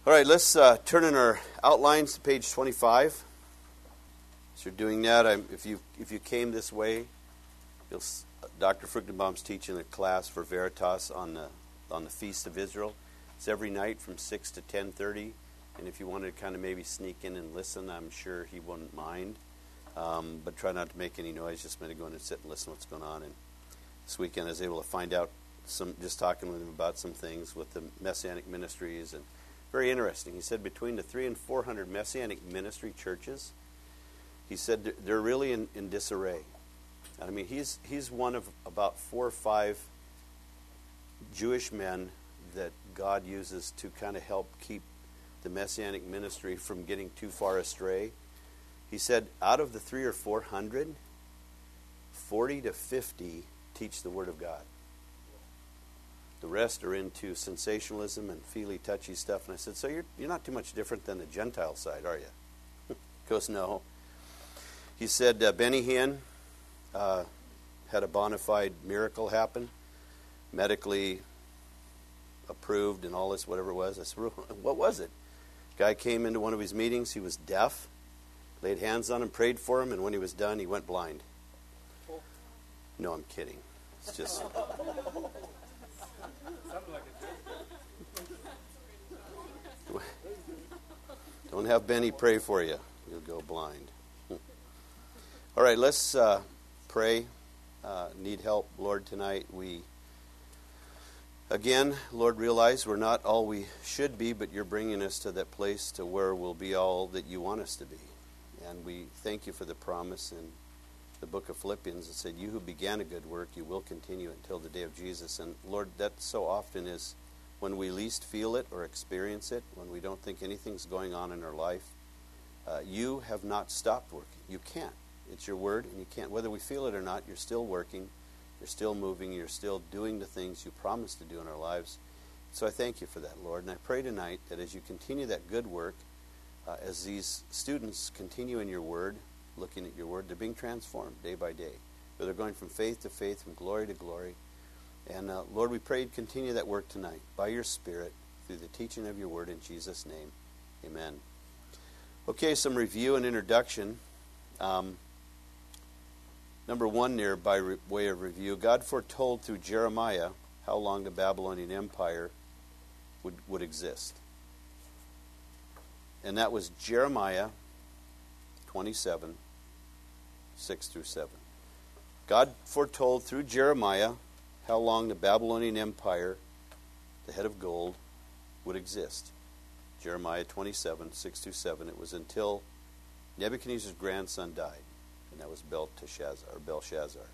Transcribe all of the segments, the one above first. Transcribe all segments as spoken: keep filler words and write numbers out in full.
All right, let's uh, turn in our outlines to page twenty-five. As you're doing that, I'm, if you if you came this way, you'll, Doctor Fruchtenbaum's teaching a class for Veritas on the on the Feast of Israel. It's every night from six to ten thirty, and if you wanted to kind of maybe sneak in and listen, I'm sure he wouldn't mind. Um, but try not to make any noise. Just maybe go in and sit and listen to what's going on. And this weekend, I was able to find out some, just talking with him about some things with the Messianic ministries, and very interesting. He said between the three and four hundred Messianic ministry churches, he said they're really in, in disarray. I mean, he's he's one of about four or five Jewish men that God uses to kind of help keep the Messianic ministry from getting too far astray. He said out of the three or four hundred, forty to fifty teach the Word of God. The rest are into sensationalism and feely, touchy stuff. And I said, so you're you're not too much different than the Gentile side, are you? He goes, no. He said uh, Benny Hinn uh, had a bona fide miracle happen, medically approved and all this, whatever it was. I said, what was it? Guy came into one of his meetings. He was deaf. Laid hands on him, prayed for him, and when he was done, he went blind. No, I'm kidding. It's just... Don't have Benny pray for you. You'll go blind. All right, let's uh, pray. Uh, need help, Lord, tonight. We, again, Lord, realize we're not all we should be, but you're bringing us to that place to where we'll be all that you want us to be. And we thank you for the promise in the book of Philippians that said, you who began a good work, you will continue until the day of Jesus. And Lord, that so often is when we least feel it or experience it, when we don't think anything's going on in our life. Uh, you have not stopped working. You can't. It's your word, and you can't. Whether we feel it or not, you're still working. You're still moving. You're still doing the things you promised to do in our lives. So I thank you for that, Lord. And I pray tonight that as you continue that good work, Uh, as these students continue in your word, looking at your word, they're being transformed day by day. But they're going from faith to faith, from glory to glory. And uh, Lord, we pray to continue that work tonight by your Spirit through the teaching of your word in Jesus' name. Amen. Okay, some review and introduction. Um, number one there, by re- way of review, God foretold through Jeremiah how long the Babylonian Empire would, would exist. And that was Jeremiah twenty-seven, six through seven. God foretold through Jeremiah how long the Babylonian Empire, the head of gold, would exist. Jeremiah twenty-seven, six through seven. It was until Nebuchadnezzar's grandson died, and that was Belteshazzar, or Belshazzar.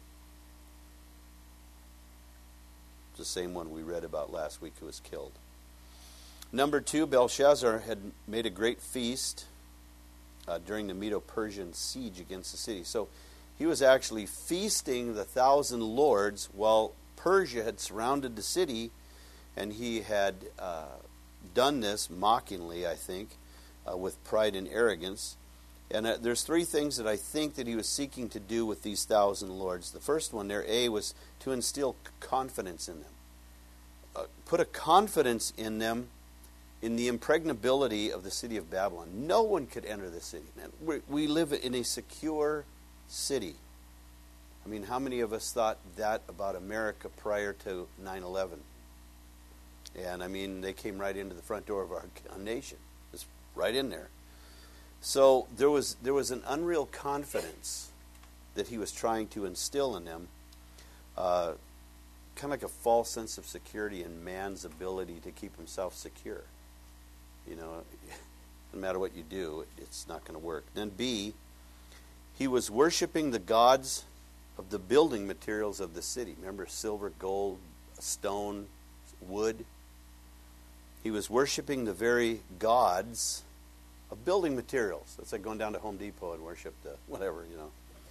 The same one we read about last week who was killed. Number two, Belshazzar had made a great feast uh, during the Medo-Persian siege against the city. So he was actually feasting the thousand lords while Persia had surrounded the city, and he had uh, done this mockingly, I think, uh, with pride and arrogance. And uh, there's three things that I think that he was seeking to do with these thousand lords. The first one there, A, was to instill confidence in them. Uh, put a confidence in them in the impregnability of the city of Babylon. No one could enter the city. We, we live in a secure city. I mean, how many of us thought that about America prior to nine eleven? And I mean, they came right into the front door of our nation. Just right in there. So there was there was an unreal confidence that he was trying to instill in them. Uh, kind of like a false sense of security in man's ability to keep himself secure. You know, no matter what you do, it's not going to work. Then B, he was worshiping the gods of the building materials of the city. Remember, silver, gold, stone, wood. He was worshiping the very gods of building materials. That's like going down to Home Depot and worship the whatever, you know.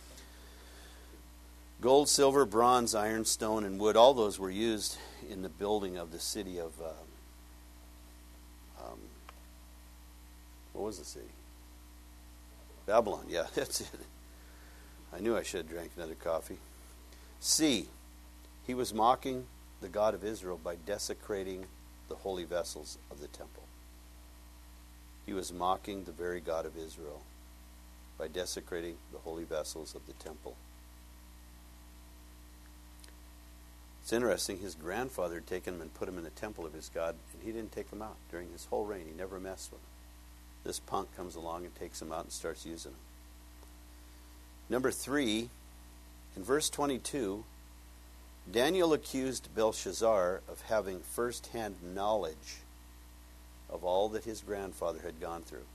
Gold, silver, bronze, iron, stone, and wood, all those were used in the building of the city of... Uh, um, What was the city? Babylon, yeah, that's it. I knew I should have drank another coffee. C, he was mocking the God of Israel by desecrating the holy vessels of the temple. was mocking the very God of Israel by desecrating the holy vessels of the temple. It's interesting, his grandfather had taken him and put him in the temple of his God, and he didn't take him out during his whole reign. He never messed with him. This punk comes along and takes him out and starts using him. Number three, in verse twenty-two, Daniel accused Belshazzar of having first-hand knowledge of all that his grandfather had gone through,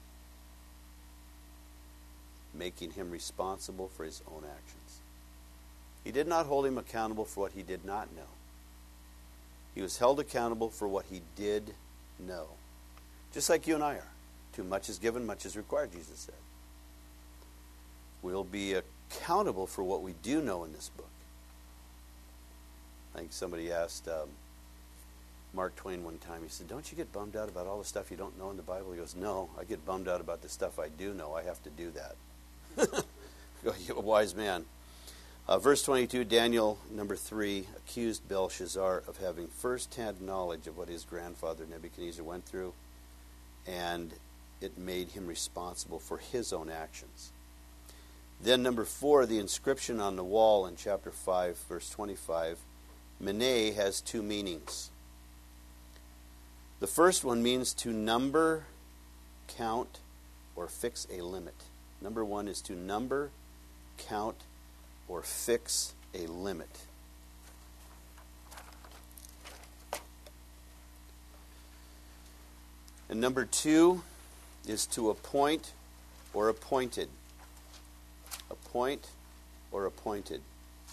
making him responsible for his own actions. He did not hold him accountable for what he did not know. He was held accountable for what he did know. Just like you and I are. Too much is given, much is required, Jesus said. We'll be accountable for what we do know in this book. I think somebody asked um, Mark Twain one time, he said, don't you get bummed out about all the stuff you don't know in the Bible? He goes, no, I get bummed out about the stuff I do know. I have to do that. Go, you're a wise man. Uh, verse twenty-two, Daniel, number three, accused Belshazzar of having first-hand knowledge of what his grandfather Nebuchadnezzar went through, and it made him responsible for his own actions. Then number four, the inscription on the wall in chapter five, verse twenty-five, Mene has two meanings. The first one means to number, count, or fix a limit. Number one is to number, count, or fix a limit. And number two is to appoint or appointed. Appoint or appointed.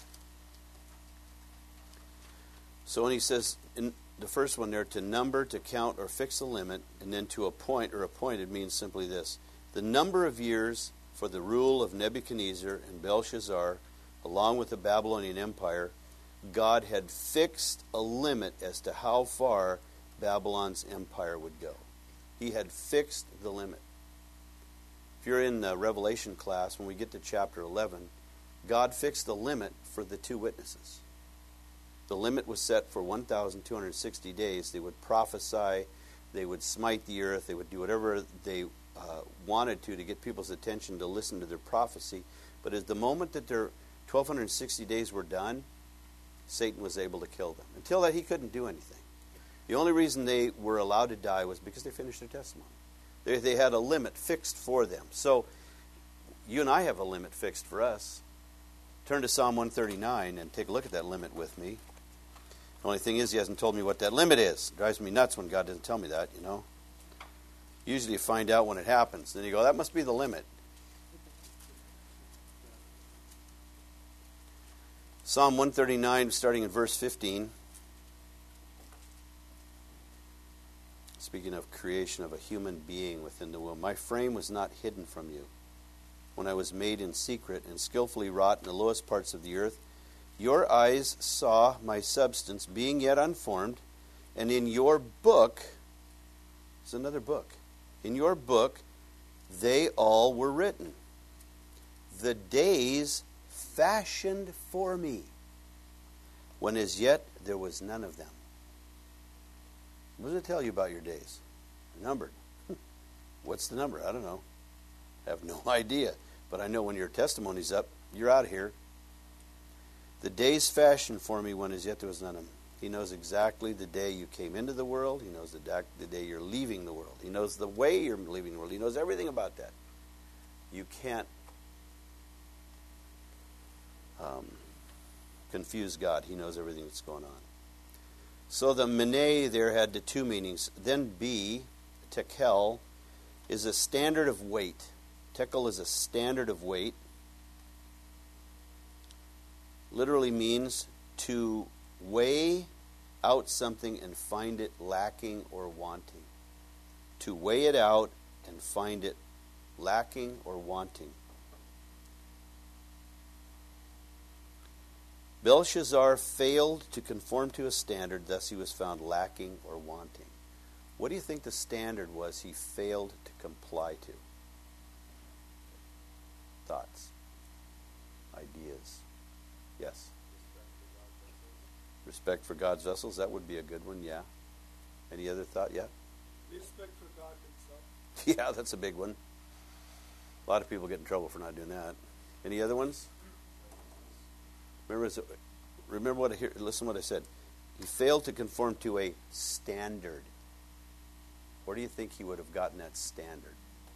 So when he says in the first one there, to number, to count, or fix a limit, and then to appoint or appointed means simply this: the number of years for the rule of Nebuchadnezzar and Belshazzar, along with the Babylonian Empire, God had fixed a limit as to how far Babylon's empire would go. He had fixed the limit. If you're in the Revelation class, when we get to chapter eleven, God fixed the limit for the two witnesses. The limit was set for one thousand two hundred sixty days. They would prophesy, they would smite the earth, they would do whatever they uh, wanted to to get people's attention to listen to their prophecy. But at the moment that their twelve sixty days were done, Satan was able to kill them. Until that, he couldn't do anything. The only reason they were allowed to die was because they finished their testimony. They, they had a limit fixed for them. So you and I have a limit fixed for us. Turn to Psalm one thirty-nine and take a look at that limit with me. The only thing is, he hasn't told me what that limit is. It drives me nuts when God doesn't tell me that, you know. Usually you find out when it happens. Then you go, that must be the limit. Psalm one thirty-nine, starting in verse fifteen. Speaking of creation of a human being within the womb. My frame was not hidden from you when I was made in secret and skillfully wrought in the lowest parts of the earth. Your eyes saw my substance being yet unformed, and in your book, it's another book, in your book they all were written, the days fashioned for me, when as yet there was none of them. What does it tell you about your days? They're numbered. What's the number? I don't know. I have no idea. But I know when your testimony's up, you're out of here. The days fashioned for me when as yet there was none of them. He knows exactly the day you came into the world. He knows the, da- the day you're leaving the world. He knows the way you're leaving the world. He knows everything about that. You can't um, confuse God. He knows everything that's going on. So the Mene there had the two meanings. Then B, tekel, is a standard of weight. Tekel is a standard of weight. Literally means to weigh out something and find it lacking or wanting. To weigh it out and find it lacking or wanting. Belshazzar failed to conform to a standard, thus he was found lacking or wanting. What do you think the standard was he failed to comply to? Thoughts? Ideas? Yes? Respect for God's vessels, that would be a good one, yeah. Any other thought? Yeah? Respect for God Yeah, that's a big one. A lot of people get in trouble for not doing that. Any other ones? Remember, remember what I hear, listen to what I said. He failed to conform to a standard. Where do you think he would have gotten that standard?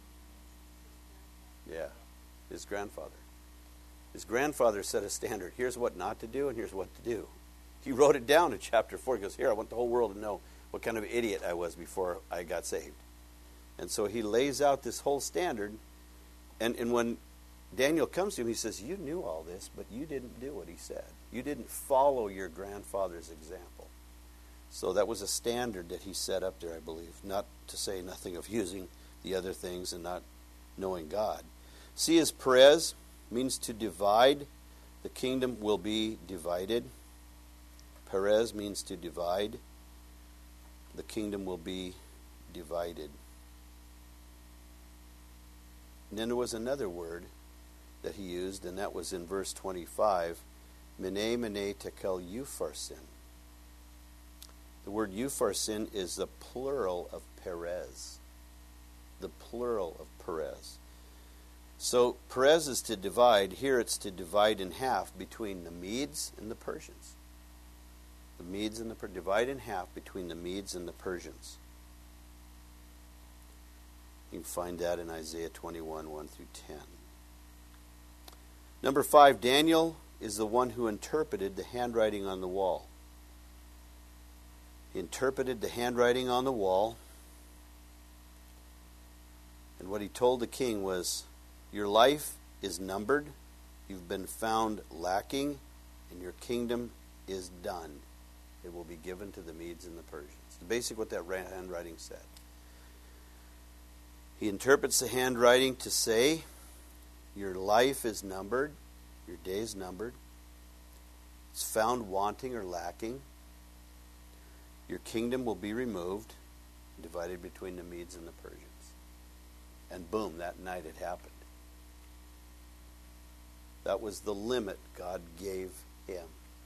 Yeah, his grandfather. His grandfather set a standard. Here's what not to do and here's what to do. He wrote it down in chapter four. He goes, here, I want the whole world to know what kind of idiot I was before I got saved. And so he lays out this whole standard. And, and when Daniel comes to him, he says, you knew all this, but you didn't do what he said. You didn't follow your grandfather's example. So that was a standard that he set up there, I believe. Not to say nothing of using the other things and not knowing God. See, as Perez means to divide. The kingdom will be divided. Perez means to divide. The kingdom will be divided. And then there was another word that he used, and that was in verse twenty-five. Mene, mene, tekel upharsin. The word upharsin is the plural of Perez. The plural of Perez. So Perez is to divide. Here it's to divide in half between the Medes and the Persians. The Medes and the Persians. Divide in half between the Medes and the Persians. You can find that in Isaiah twenty-one, one through ten. Number five, Daniel is the one who interpreted the handwriting on the wall. He interpreted the handwriting on the wall. And what he told the king was, your life is numbered, you've been found lacking, and your kingdom is done. It will be given to the Medes and the Persians. It's basically what that handwriting said. He interprets the handwriting to say, your life is numbered, your day is numbered, it's found wanting or lacking, your kingdom will be removed, divided between the Medes and the Persians. And boom, that night it happened. That was the limit God gave him.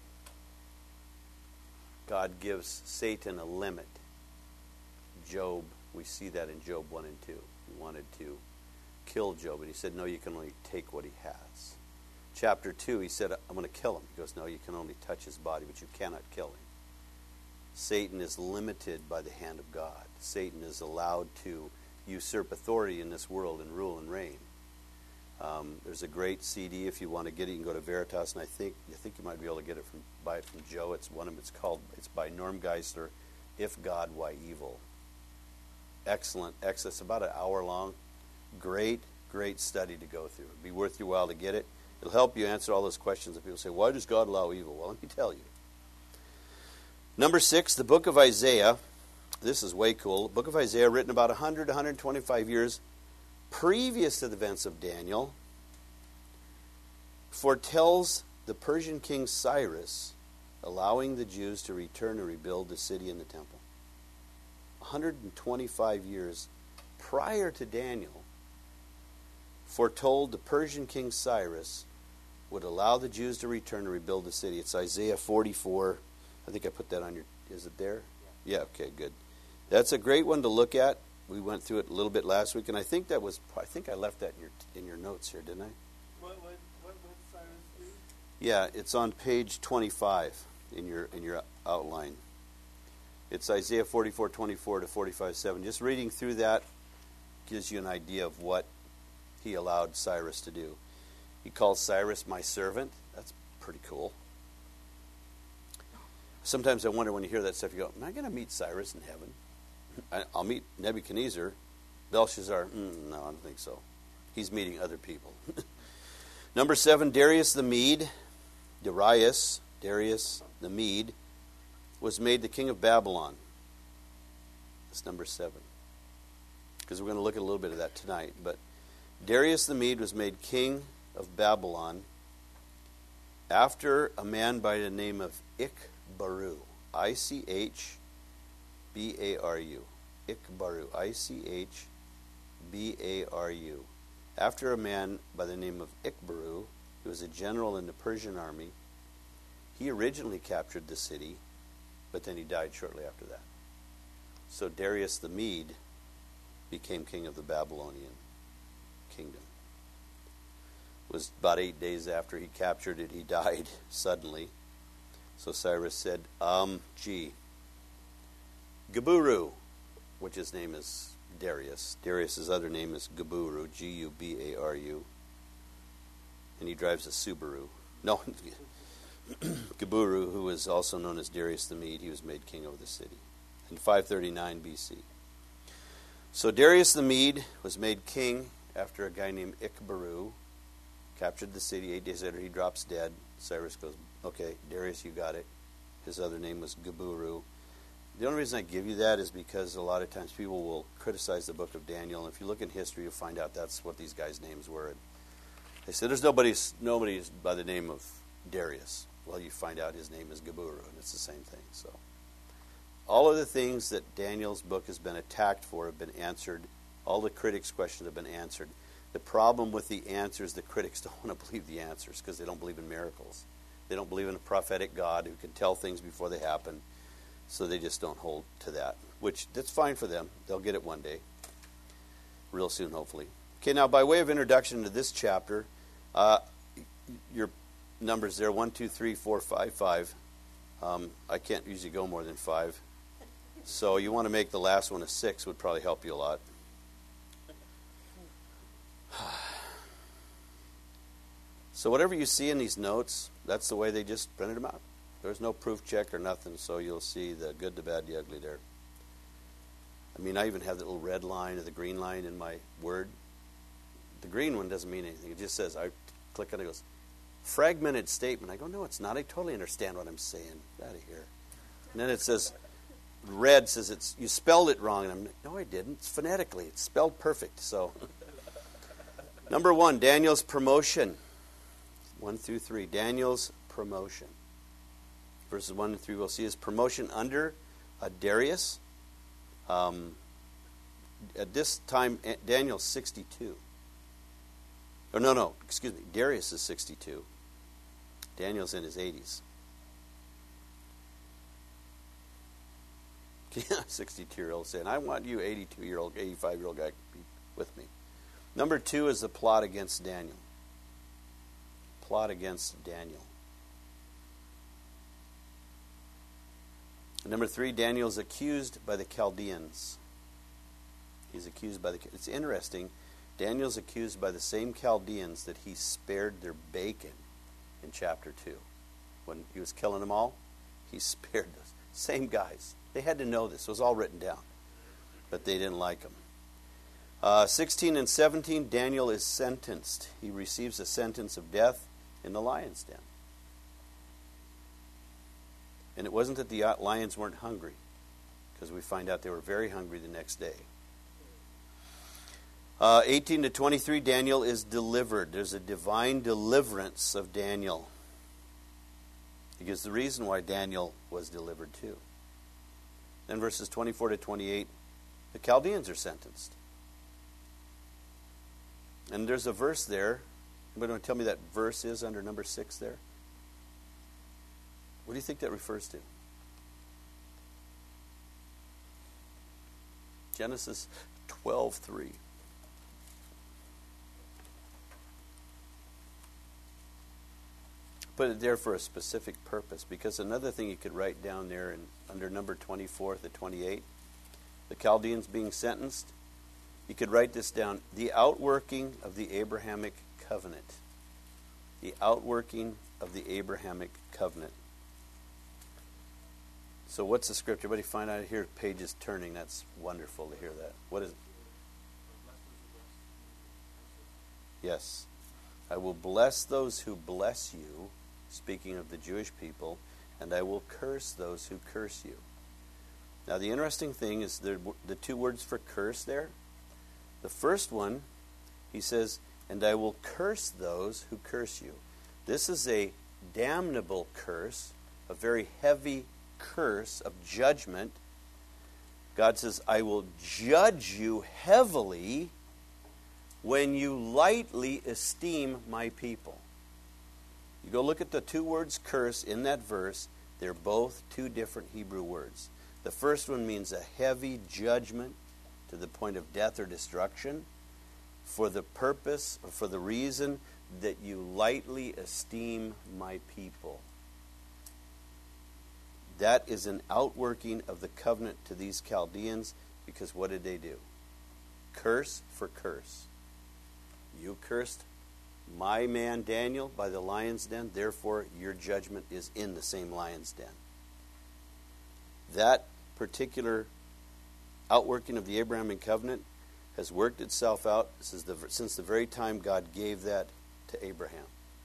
God gives Satan a limit. Job, we see that in Job one and two. He wanted to kill Job, and he said, no, you can only take what he has. Chapter two, he said, I'm going to kill him. He goes, no, you can only touch his body, but you cannot kill him. Satan is limited by the hand of God. Satan is allowed to usurp authority in this world and rule and reign. Um, there's a great C D if you want to get it. You can go to Veritas, and I think I think you might be able to get it from buy it from Joe. It's one of it's called it's by Norm Geisler. If God, Why Evil? Excellent, excellent. It's about an hour long. Great, great study to go through. It'd be worth your while to get it. It'll help you answer all those questions that people say, why does God allow evil? Well, let me tell you. Number six, the book of Isaiah. This is way cool. The book of Isaiah, written about one hundred, one hundred twenty-five years previous to the events of Daniel, foretells the Persian king Cyrus allowing the Jews to return and rebuild the city and the temple. one hundred twenty-five years prior to Daniel, foretold the Persian king Cyrus would allow the Jews to return and rebuild the city. It's Isaiah forty-four. I think I put that on your, is it there? Yeah, okay, good. That's a great one to look at. We went through it a little bit last week, and I think that was, I think I left that in your in your notes here, didn't I? What what what would Cyrus do? Yeah, it's on page twenty-five in your in your outline. It's Isaiah forty-four, twenty-four to forty-five, seven. Just reading through that gives you an idea of what he allowed Cyrus to do. He calls Cyrus my servant. That's pretty cool. Sometimes I wonder when you hear that stuff, you go, am I going to meet Cyrus in heaven? I, I'll meet Nebuchadnezzar. Belshazzar, mm, no, I don't think so. He's meeting other people. Number seven, Darius the Mede, Darius, Darius the Mede, was made the king of Babylon. That's number seven. Because we're going to look at a little bit of that tonight. But Darius the Mede was made king of Babylon after a man by the name of Ichbaru. I C H B A R U. Ichbaru. I C H B A R U. After a man by the name of Ichbaru, who was a general in the Persian army. He originally captured the city, but then he died shortly after that. So Darius the Mede became king of the Babylonian kingdom. It was about eight days after he captured it, he died suddenly. So Cyrus said, um, gee, Gaburu, which his name is Darius. Darius's other name is Gaburu, G U B A R U. And he drives a Subaru. No, Gaburu, who was also known as Darius the Mede, he was made king over the city in five thirty-nine B C. So Darius the Mede was made king after a guy named Ikbaru captured the city. Eight days later, he drops dead. Cyrus goes, okay, Darius, you got it. His other name was Gaburu. The only reason I give you that is because a lot of times people will criticize the book of Daniel, and if you look in history, you'll find out that's what these guys' names were. And they said, there's nobody, nobody by the name of Darius. Well, you find out his name is Gaburu, and it's the same thing. So, all of the things that Daniel's book has been attacked for have been answered. All the critics' questions have been answered. The problem with the answers, the critics don't want to believe the answers because they don't believe in miracles. They don't believe in a prophetic God who can tell things before they happen. So they just don't hold to that, which that's fine for them. They'll get it one day, real soon, hopefully. Okay, now by way of introduction to this chapter, uh, your numbers there, one, two, three, four, five, five. Um, I can't usually go more than five. So you want to make the last one a six would probably help you a lot. So whatever you see in these notes, that's the way they just printed them out. There's no proof check or nothing, so you'll see the good, the bad, the ugly there. I mean, I even have the little red line or the green line in my Word. The green one doesn't mean anything. It just says, I click on it, it goes, fragmented statement. I go, no, it's not. I totally understand what I'm saying. Get out of here. And then it says, red says, it's you spelled it wrong. And I'm like, no, I didn't. It's phonetically. It's spelled perfect. So, number one, Daniel's promotion. One through three. Daniel's promotion. Verses one and three, we'll see his promotion under uh, Darius. Um, at this time, Daniel's sixty-two. Oh, no, no, excuse me. Darius is sixty-two. Daniel's in his eighties. sixty-two-year-old saying, I want you, eighty-two-year-old, eighty-five-year-old guy, to be with me. Number two is the plot against Daniel. Plot against Daniel. Number three, Daniel's accused by the Chaldeans. He's accused by the... It's interesting. Daniel's accused by the same Chaldeans that he spared their bacon in chapter two. When he was killing them all, he spared those same guys. They had to know this. It was all written down. But they didn't like him. Uh, sixteen and seventeen, Daniel is sentenced. He receives a sentence of death in the lion's den. And it wasn't that the lions weren't hungry, because we find out they were very hungry the next day. Uh, eighteen to twenty-three, Daniel is delivered. There's a divine deliverance of Daniel. He gives the reason why Daniel was delivered too. Then verses twenty-four to twenty-eight, the Chaldeans are sentenced. And there's a verse there. Anybody want to tell me that verse is under number six there? What do you think that refers to? Genesis twelve three. Put it there for a specific purpose, because another thing you could write down there in, under number twenty-four to twenty-eight, the Chaldeans being sentenced, you could write this down, the outworking of the Abrahamic covenant. The outworking of the Abrahamic covenant. So what's the scripture? Everybody find out here, pages turning. That's wonderful to hear that. What is it? Yes. I will bless those who bless you, speaking of the Jewish people, and I will curse those who curse you. Now the interesting thing is the, the two words for curse there. The first one, he says, and I will curse those who curse you. This is a damnable curse, a very heavy curse of judgment. God says, I will judge you heavily when you lightly esteem my people. You go look at the two words curse in that verse. They're both two different Hebrew words. The first one means a heavy judgment to to the point of death or destruction for the purpose or for the reason that you lightly esteem my people. That is an outworking of the covenant to these Chaldeans, because what did they do? Curse for curse. You cursed my man Daniel by the lion's den, therefore your judgment is in the same lion's den. That particular outworking of the Abrahamic covenant has worked itself out since the, since the very time God gave that to Abraham.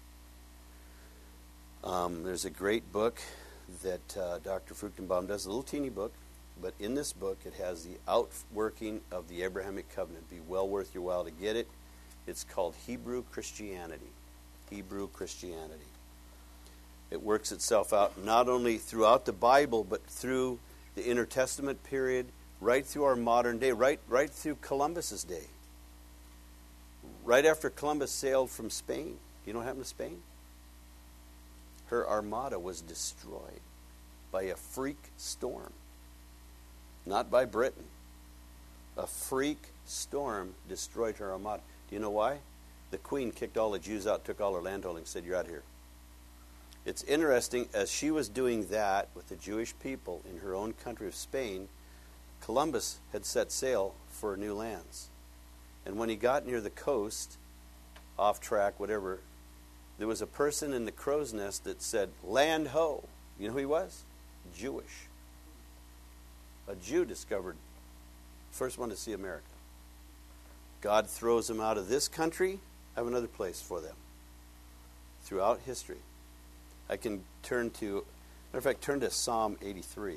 Um, there's a great book that uh, Doctor Fruchtenbaum does, a little teeny book, but in this book it has the outworking of the Abrahamic covenant. It'd be well worth your while to get it. It's called Hebrew Christianity. Hebrew Christianity. It works itself out not only throughout the Bible, but through the intertestament period, right through our modern day, right, right through Columbus's day. Right after Columbus sailed from Spain. You know what happened to Spain? Her armada was destroyed by a freak storm. Not by Britain. A freak storm destroyed her armada. Do you know why? The Queen kicked all the Jews out, took all her landholdings, said, you're out of here. It's interesting, as she was doing that with the Jewish people in her own country of Spain, Columbus had set sail for new lands. And when he got near the coast, off track, whatever, there was a person in the crow's nest that said, land ho. You know who he was? Jewish. A Jew discovered, first one to see America. God throws them out of this country, have another place for them. Throughout history. I can turn to, matter of fact, turn to Psalm eighty-three.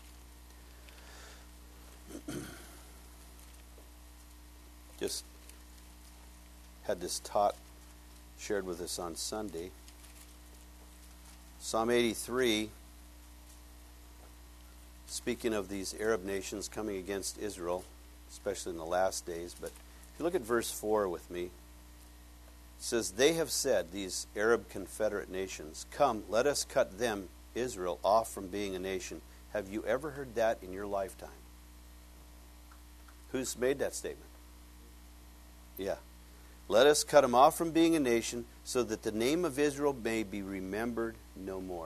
Just had this taught, shared with us on Sunday. Psalm eighty-three, speaking of these Arab nations coming against Israel, especially in the last days. But if you look at verse four with me, it says, they have said, these Arab confederate nations, come, let us cut them, Israel, off from being a nation. Have you ever heard that in your lifetime? Who's made that statement? Yeah. Let us cut them off from being a nation so that the name of Israel may be remembered no more.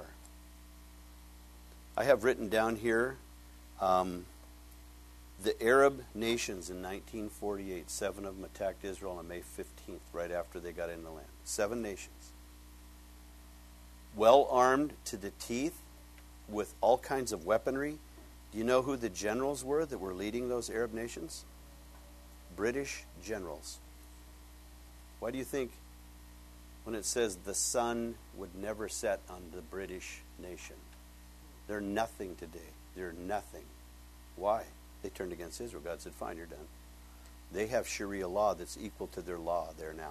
I have written down here um, the Arab nations in nineteen forty-eight. Seven of them attacked Israel on May fifteenth, right after they got into the land. Seven nations. Well armed to the teeth with all kinds of weaponry. Do you know who the generals were that were leading those Arab nations? British generals. Why do you think when it says the sun would never set on the British nation? They're nothing today. They're nothing. Why? They turned against Israel. God said, fine, you're done. They have Sharia law that's equal to their law there now.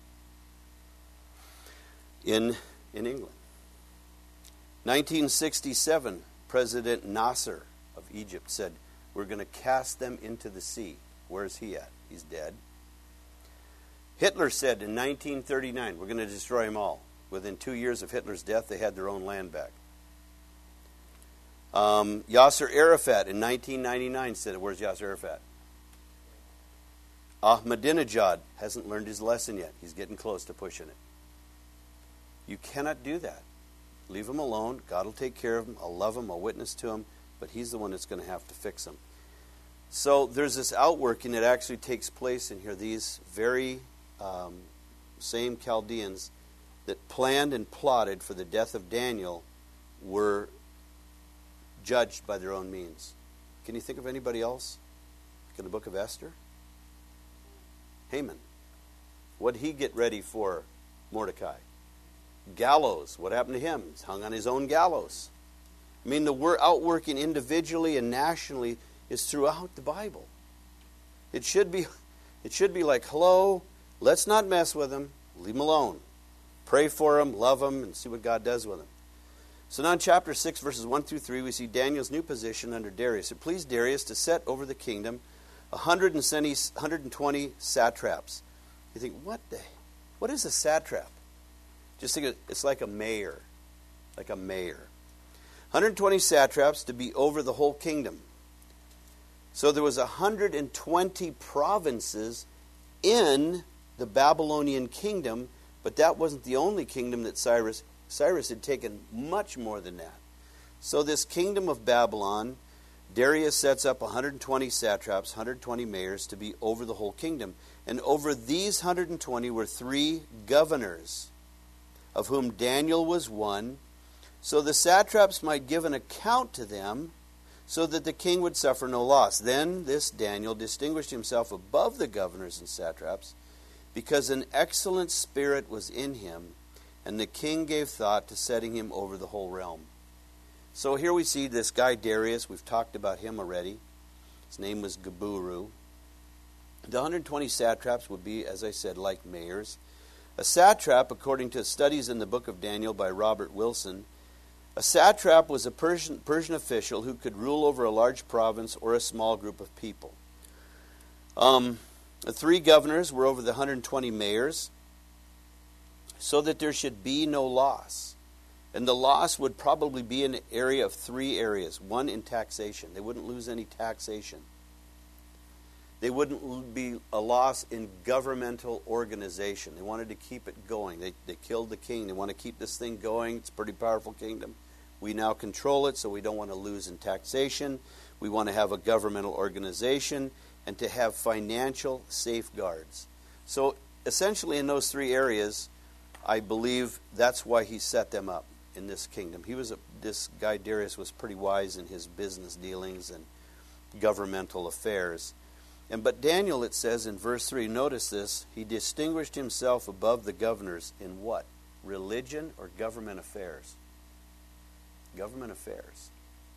In, in England. nineteen sixty-seven, President Nasser of Egypt said, we're going to cast them into the sea. Where's he at? He's dead. Hitler said in nineteen thirty-nine, we're going to destroy them all. Within two years of Hitler's death, they had their own land back. Um, Yasser Arafat in nineteen ninety-nine said, where's Yasser Arafat? Ahmadinejad hasn't learned his lesson yet. He's getting close to pushing it. You cannot do that. Leave him alone. God will take care of him. I'll love him. I'll witness to him. But he's the one that's going to have to fix him. So there's this outworking that actually takes place in here. These very um, same Chaldeans that planned and plotted for the death of Daniel were judged by their own means. Can you think of anybody else? In the book of Esther? Haman. What did he get ready for Mordecai? Gallows. What happened to him? He's hung on his own gallows. I mean, the outworking individually and nationally is throughout the Bible. It should be, it should be like, hello, let's not mess with him. Leave him alone. Pray for him, love him, and see what God does with him. So now in chapter six, verses one through three, we see Daniel's new position under Darius. It pleased Darius to set over the kingdom one hundred twenty satraps. You think, what the, what is a satrap? Just think of, it's like a mayor. Like a mayor. one hundred twenty satraps to be over the whole kingdom. So there was one hundred twenty provinces in the Babylonian kingdom, but that wasn't the only kingdom that Cyrus, Cyrus had taken much more than that. So this kingdom of Babylon, Darius sets up one hundred twenty satraps, one hundred twenty mayors to be over the whole kingdom. And over these one hundred twenty were three governors, of whom Daniel was one. So the satraps might give an account to them, so that the king would suffer no loss. Then this Daniel distinguished himself above the governors and satraps, because an excellent spirit was in him, and the king gave thought to setting him over the whole realm. So here we see this guy Darius. We've talked about him already. His name was Gaburu. The one hundred twenty satraps would be, as I said, like mayors. A satrap, according to studies in the book of Daniel by Robert Wilson, a satrap was a Persian, Persian official who could rule over a large province or a small group of people. Um, the three governors were over the one hundred twenty mayors, so that there should be no loss. And the loss would probably be in an area of three areas. One, in taxation. They wouldn't lose any taxation. They wouldn't be a loss in governmental organization. They wanted to keep it going. They, they killed the king. They want to keep this thing going. It's a pretty powerful kingdom. We now control it, so we don't want to lose in taxation. We want to have a governmental organization and to have financial safeguards. So essentially in those three areas, I believe that's why he set them up in this kingdom. He was a, this guy Darius was pretty wise in his business dealings and governmental affairs. And but Daniel, it says in verse three, notice this, he distinguished himself above the governors in what? Religion or government affairs? Government affairs.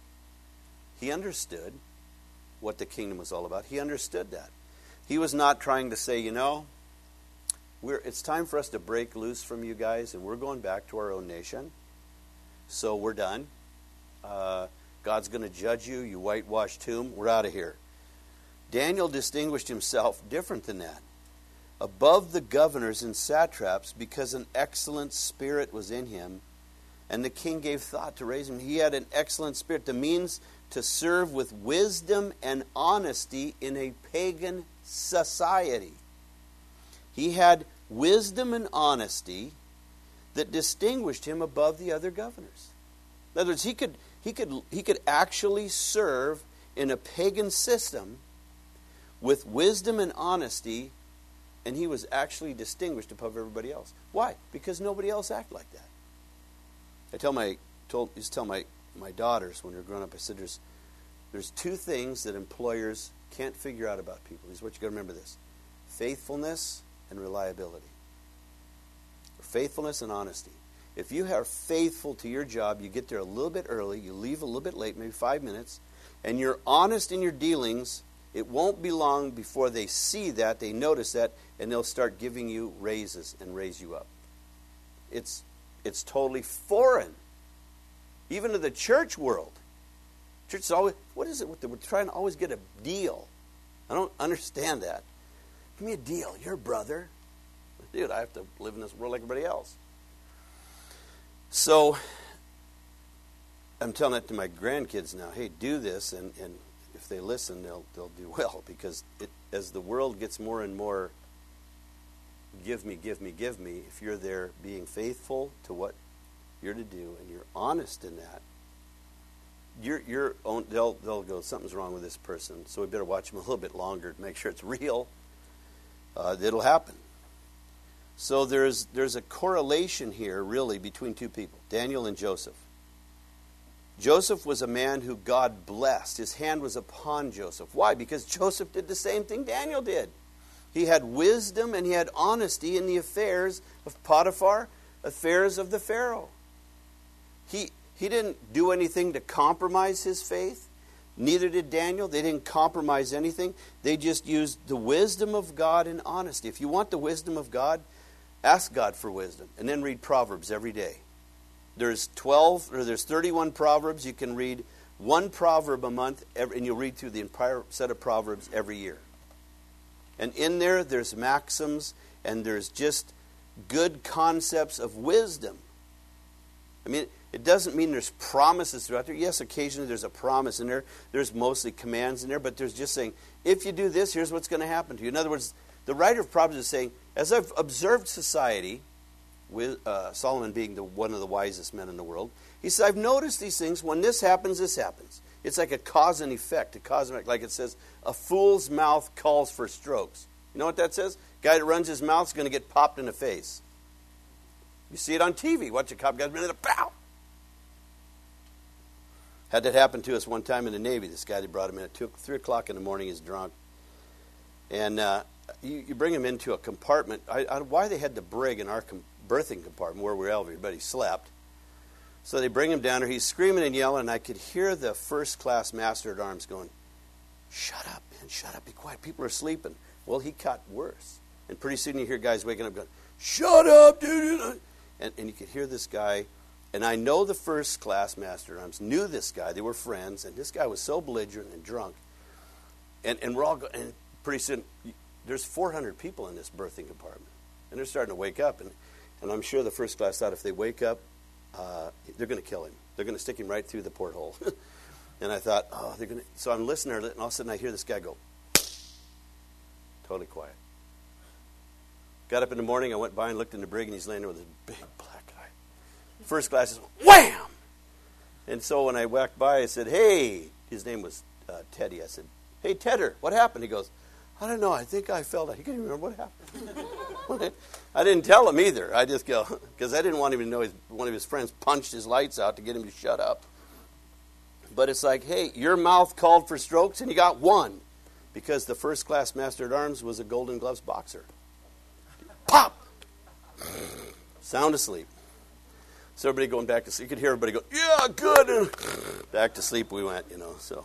He understood what the kingdom was all about. He understood that. He was not trying to say, you know, we're, it's time for us to break loose from you guys, and we're going back to our own nation. So we're done. Uh, God's going to judge you, you whitewashed tomb. We're out of here. Daniel distinguished himself different than that. Above the governors and satraps, because an excellent spirit was in him, and the king gave thought to raise him. He had an excellent spirit, the means to serve with wisdom and honesty in a pagan society. He had wisdom and honesty that distinguished him above the other governors. In other words, he could, he could, he could actually serve in a pagan system with wisdom and honesty, and he was actually distinguished above everybody else. Why? Because nobody else acted like that. I tell my told used to tell my, my daughters when they're growing up, I said there's there's two things that employers can't figure out about people. This is what you gotta remember this. Faithfulness and reliability. Or faithfulness and honesty. If you are faithful to your job, you get there a little bit early, you leave a little bit late, maybe five minutes, and you're honest in your dealings, it won't be long before they see that, they notice that, and they'll start giving you raises and raise you up. It's it's totally foreign, even to the church world. Church is always, what is it? We're trying to always get a deal. I don't understand that. Give me a deal. You're a brother. Dude, I have to live in this world like everybody else. So, I'm telling that to my grandkids now. Hey, do this, and, and if they listen, they'll they'll do well. Because it, as the world gets more and more give me, give me, give me, if you're there being faithful to what you're to do, and you're honest in that, you're, you're own, they'll, they'll go, something's wrong with this person, so we better watch them a little bit longer to make sure it's real. Uh, it'll happen. So there's there's a correlation here, really, between two people, Daniel and Joseph. Joseph was a man who God blessed. His hand was upon Joseph. Why? Because Joseph did the same thing Daniel did. He had wisdom and he had honesty in the affairs of Potiphar, affairs of the Pharaoh. He, he didn't do anything to compromise his faith. Neither did Daniel. They didn't compromise anything. They just used the wisdom of God and honesty. If you want the wisdom of God, ask God for wisdom and then read Proverbs every day. There's twelve or there's thirty-one Proverbs. You can read one proverb a month, and you'll read through the entire set of Proverbs every year. And in there, there's maxims, and there's just good concepts of wisdom. I mean, it doesn't mean there's promises throughout there. Yes, occasionally there's a promise in there. There's mostly commands in there, but there's just saying, if you do this, here's what's going to happen to you. In other words, the writer of Proverbs is saying, as I've observed society, with uh, Solomon being the, one of the wisest men in the world, he says, I've noticed these things. When this happens, this happens. It's like a cause and effect. A cause and effect. Like it says, a fool's mouth calls for strokes. You know what that says? Guy that runs his mouth is going to get popped in the face. You see it on T V. Watch a cop guy's been in a pow. Had that happen to us one time in the Navy. This guy, they brought him in at two, three o'clock in the morning. He's drunk. And uh, you, you bring him into a compartment. I, I, why they had the brig in our com- berthing compartment where we were, everybody slept. So they bring him down there. He's screaming and yelling. And I could hear the first-class master-at-arms going, shut up, man, shut up, be quiet. People are sleeping. Well, he got worse. And pretty soon you hear guys waking up going, shut up, dude. And, and you could hear this guy. And I know the first-class master-at-arms knew this guy. They were friends. And this guy was so belligerent and drunk. And, and we're all going, and pretty soon, there's four hundred people in this berthing compartment. And they're starting to wake up. And, and I'm sure the first class thought if they wake up, uh, they're going to kill him. They're going to stick him right through the porthole. And I thought, oh, they're going to. So I'm listening, and all of a sudden I hear this guy go, totally quiet. Got up in the morning, I went by and looked in the brig, and he's laying there with this big black eye. First class is wham! And so when I walked by, I said, hey, his name was uh, Teddy. I said, hey, Tedder, what happened? He goes, I don't know, I think I fell down. He couldn't even remember what happened. I didn't tell him either. I just go, because I didn't want him to know his, one of his friends punched his lights out to get him to shut up. But it's like, hey, your mouth called for strokes, and you got one. Because the first-class master-at-arms was a Golden Gloves boxer. Pop! Sound asleep. So everybody going back to sleep. You could hear everybody go, yeah, good. And back to sleep we went, you know. So,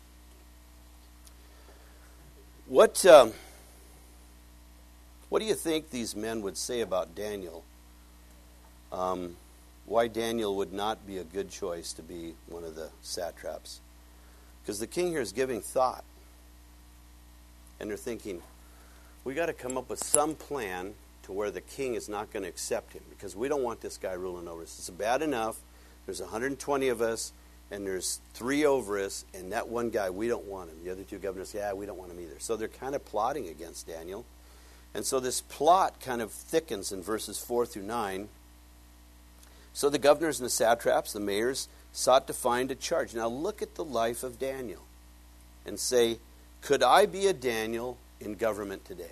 what um, what do you think these men would say about Daniel? Um, why Daniel would not be a good choice to be one of the satraps? Because the king here is giving thought. And they're thinking, we got to come up with some plan to where the king is not going to accept him, because we don't want this guy ruling over us. It's bad enough. There's one hundred twenty of us, and there's three over us, and that one guy, we don't want him. The other two governors, yeah, we don't want him either. So they're kind of plotting against Daniel. And so this plot kind of thickens in verses four through nine. So the governors and the satraps, the mayors, sought to find a charge. Now look at the life of Daniel and say, could I be a Daniel in government today?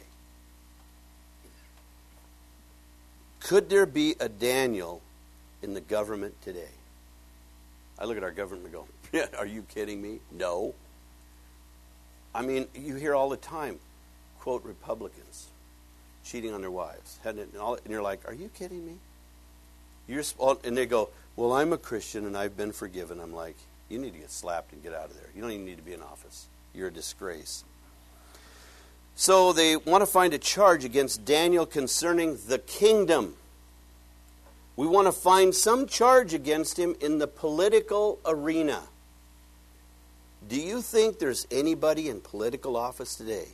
Could there be a Daniel in the government today? I look at our government and go, yeah, are you kidding me? No. I mean, you hear all the time, quote, Republicans cheating on their wives. And you're like, are you kidding me? You're, and they go, well, I'm a Christian and I've been forgiven. I'm like, you need to get slapped and get out of there. You don't even need to be in office. You're a disgrace. So they want to find a charge against Daniel concerning the kingdom. We want to find some charge against him in the political arena. Do you think there's anybody in political office today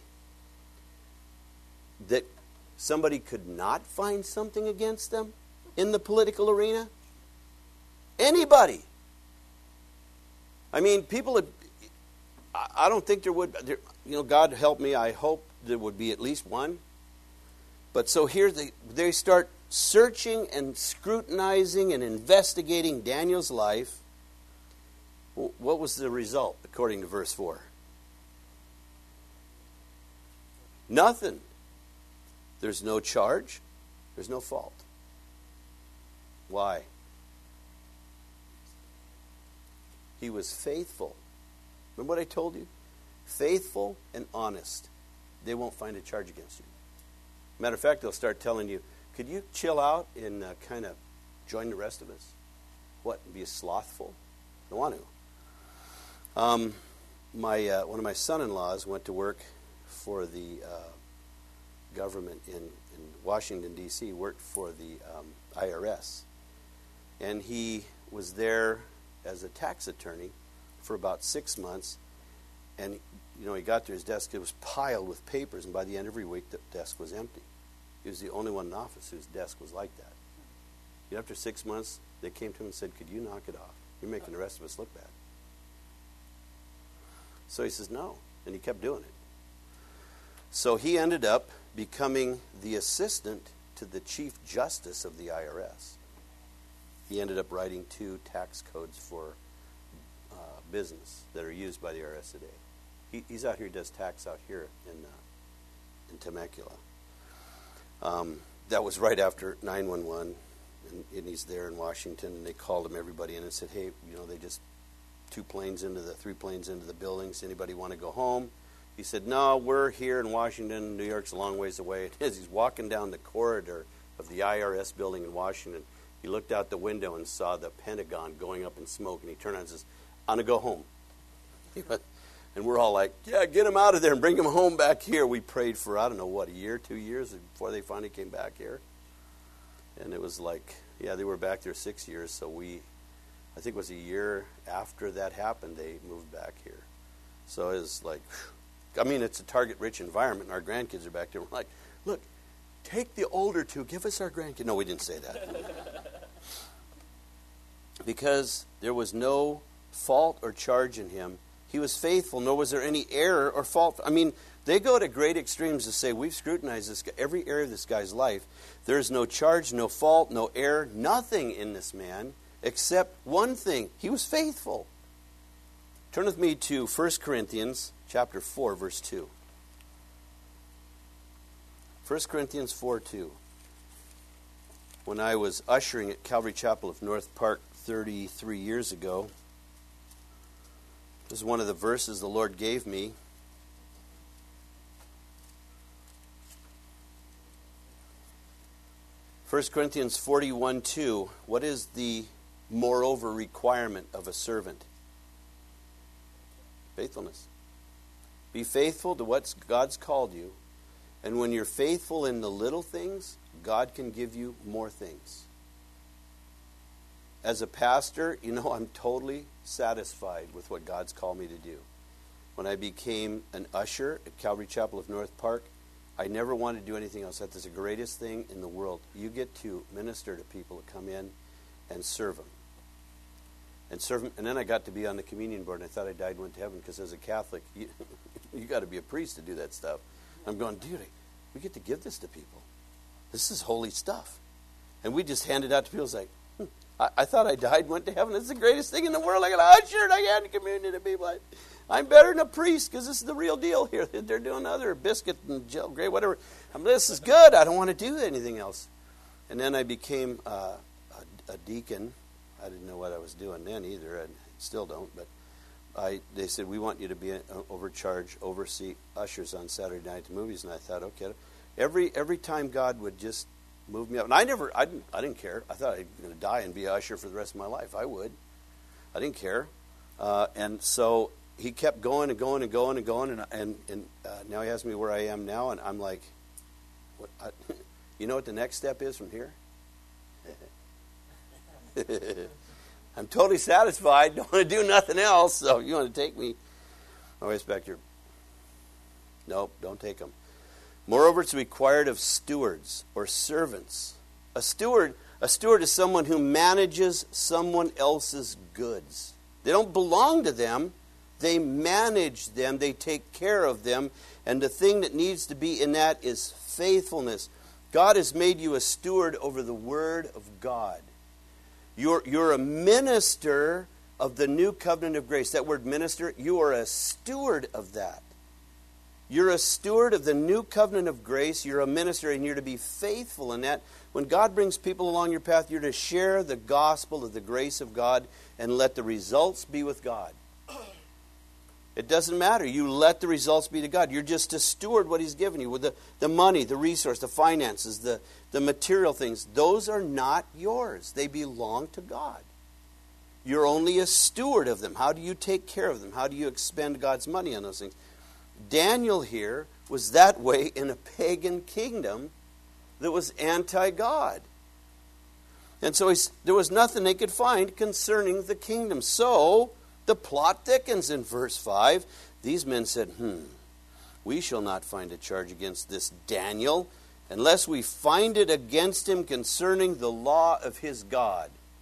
that somebody could not find something against them in the political arena? Anybody. I mean, people have, I don't think there would, there, you know, God help me, I hope there would be at least one. But so here they, they start searching and scrutinizing and investigating Daniel's life. What was the result, according to verse four? Nothing. There's no charge. There's no fault. Why? He was faithful. Remember what I told you? Faithful and honest. They won't find a charge against you. Matter of fact, they'll start telling you, could you chill out and uh, kind of join the rest of us? What, be slothful? Don't want to. Um, my uh, one of my son-in-laws went to work for the uh, government in, in Washington, D C, worked for the um, I R S. And he was there as a tax attorney for about six months. And, you know, he got to his desk, it was piled with papers, and by the end of every week, the desk was empty. He was the only one in the office whose desk was like that. You know, after six months, They came to him and said, could you knock it off? You're making the rest of us look bad. So he says, no. And he kept doing it. So he ended up becoming the assistant to the chief justice of the I R S. He ended up writing two tax codes for uh, business that are used by the I R S today. He, he's out here, he does tax out here in uh, in Temecula. Um, that was right after nine one one, and, and he's there in Washington, and they called him, everybody in, and said, hey, you know, they just two planes into the, three planes into the buildings. Anybody want to go home? He said, no, we're here in Washington. New York's a long ways away. As he's walking down the corridor of the I R S building in Washington, he looked out the window and saw the Pentagon going up in smoke, and he turned around and says, I'm going to go home. And we're all like, yeah, get him out of there and bring him home back here. We prayed for, I don't know, what, a year, two years before they finally came back here. And it was like, yeah, they were back there six years, so we, I think it was a year after that happened, they moved back here. So it was like, whew. I mean, it's a target-rich environment, and our grandkids are back there. We're like, look, take the older two, give us our grandkids. No, we didn't say that. Because there was no fault or charge in him. He was faithful, nor was there any error or fault. I mean, they go to great extremes to say, we've scrutinized this guy, every area of this guy's life. There's no charge, no fault, no error, nothing in this man except one thing. He was faithful. Turn with me to First Corinthians chapter four, verse two. First Corinthians four two. When I was ushering at Calvary Chapel of North Park thirty-three years ago, this is one of the verses the Lord gave me. First Corinthians forty-one two. What is the moreover requirement of a servant? Faithfulness. Be faithful to what God's called you. And when you're faithful in the little things, God can give you more things. As a pastor, you know, I'm totally satisfied with what God's called me to do. When I became an usher at Calvary Chapel of North Park, I never wanted to do anything else. That is the greatest thing in the world. You get to minister to people that come in and serve them. And serve them. And then I got to be on the communion board, and I thought I died and went to heaven, because as a Catholic, you, you got to be a priest to do that stuff. I'm going, dude, we get to give this to people. This is holy stuff. And we just hand it out to people. It's like, hmm, I, I thought I died and went to heaven. This is the greatest thing in the world. I got to usher it. I hand communion to people. I, I'm better than a priest, because this is the real deal here. They're doing other biscuit and gel, great, whatever. I mean, this is good. I don't want to do anything else. And then I became uh, a, a deacon. I didn't know what I was doing then either. I still don't. But I, they said, we want you to be overcharge, oversee ushers on Saturday night to movies. And I thought, okay. Every every time God would just move me up. And I never, I didn't, I didn't care. I thought I was going to die and be an usher for the rest of my life. I would. I didn't care. Uh, and so he kept going and going and going and going. And, and, and uh, now he has me where I am now. And I'm like, what? I, you know what the next step is from here? I'm totally satisfied. Don't want to do nothing else. So you want to take me? My wife's back here. Nope, don't take them. Moreover, it's required of stewards or servants. A steward, a steward is someone who manages someone else's goods. They don't belong to them. They manage them. They take care of them. And the thing that needs to be in that is faithfulness. God has made you a steward over the Word of God. You're, you're a minister of the new covenant of grace. That word minister, you are a steward of that. You're a steward of the new covenant of grace. You're a minister, and you're to be faithful in that. When God brings people along your path, you're to share the gospel of the grace of God and let the results be with God. It doesn't matter. You let the results be to God. You're just to steward what He's given you with the, the money, the resource, the finances, the, the material things. Those are not yours. They belong to God. You're only a steward of them. How do you take care of them? How do you expend God's money on those things? Daniel here was that way in a pagan kingdom that was anti-God. And so he's, there was nothing they could find concerning the kingdom. So the plot thickens in verse five. These men said, hmm, we shall not find a charge against this Daniel unless we find it against him concerning the law of his God.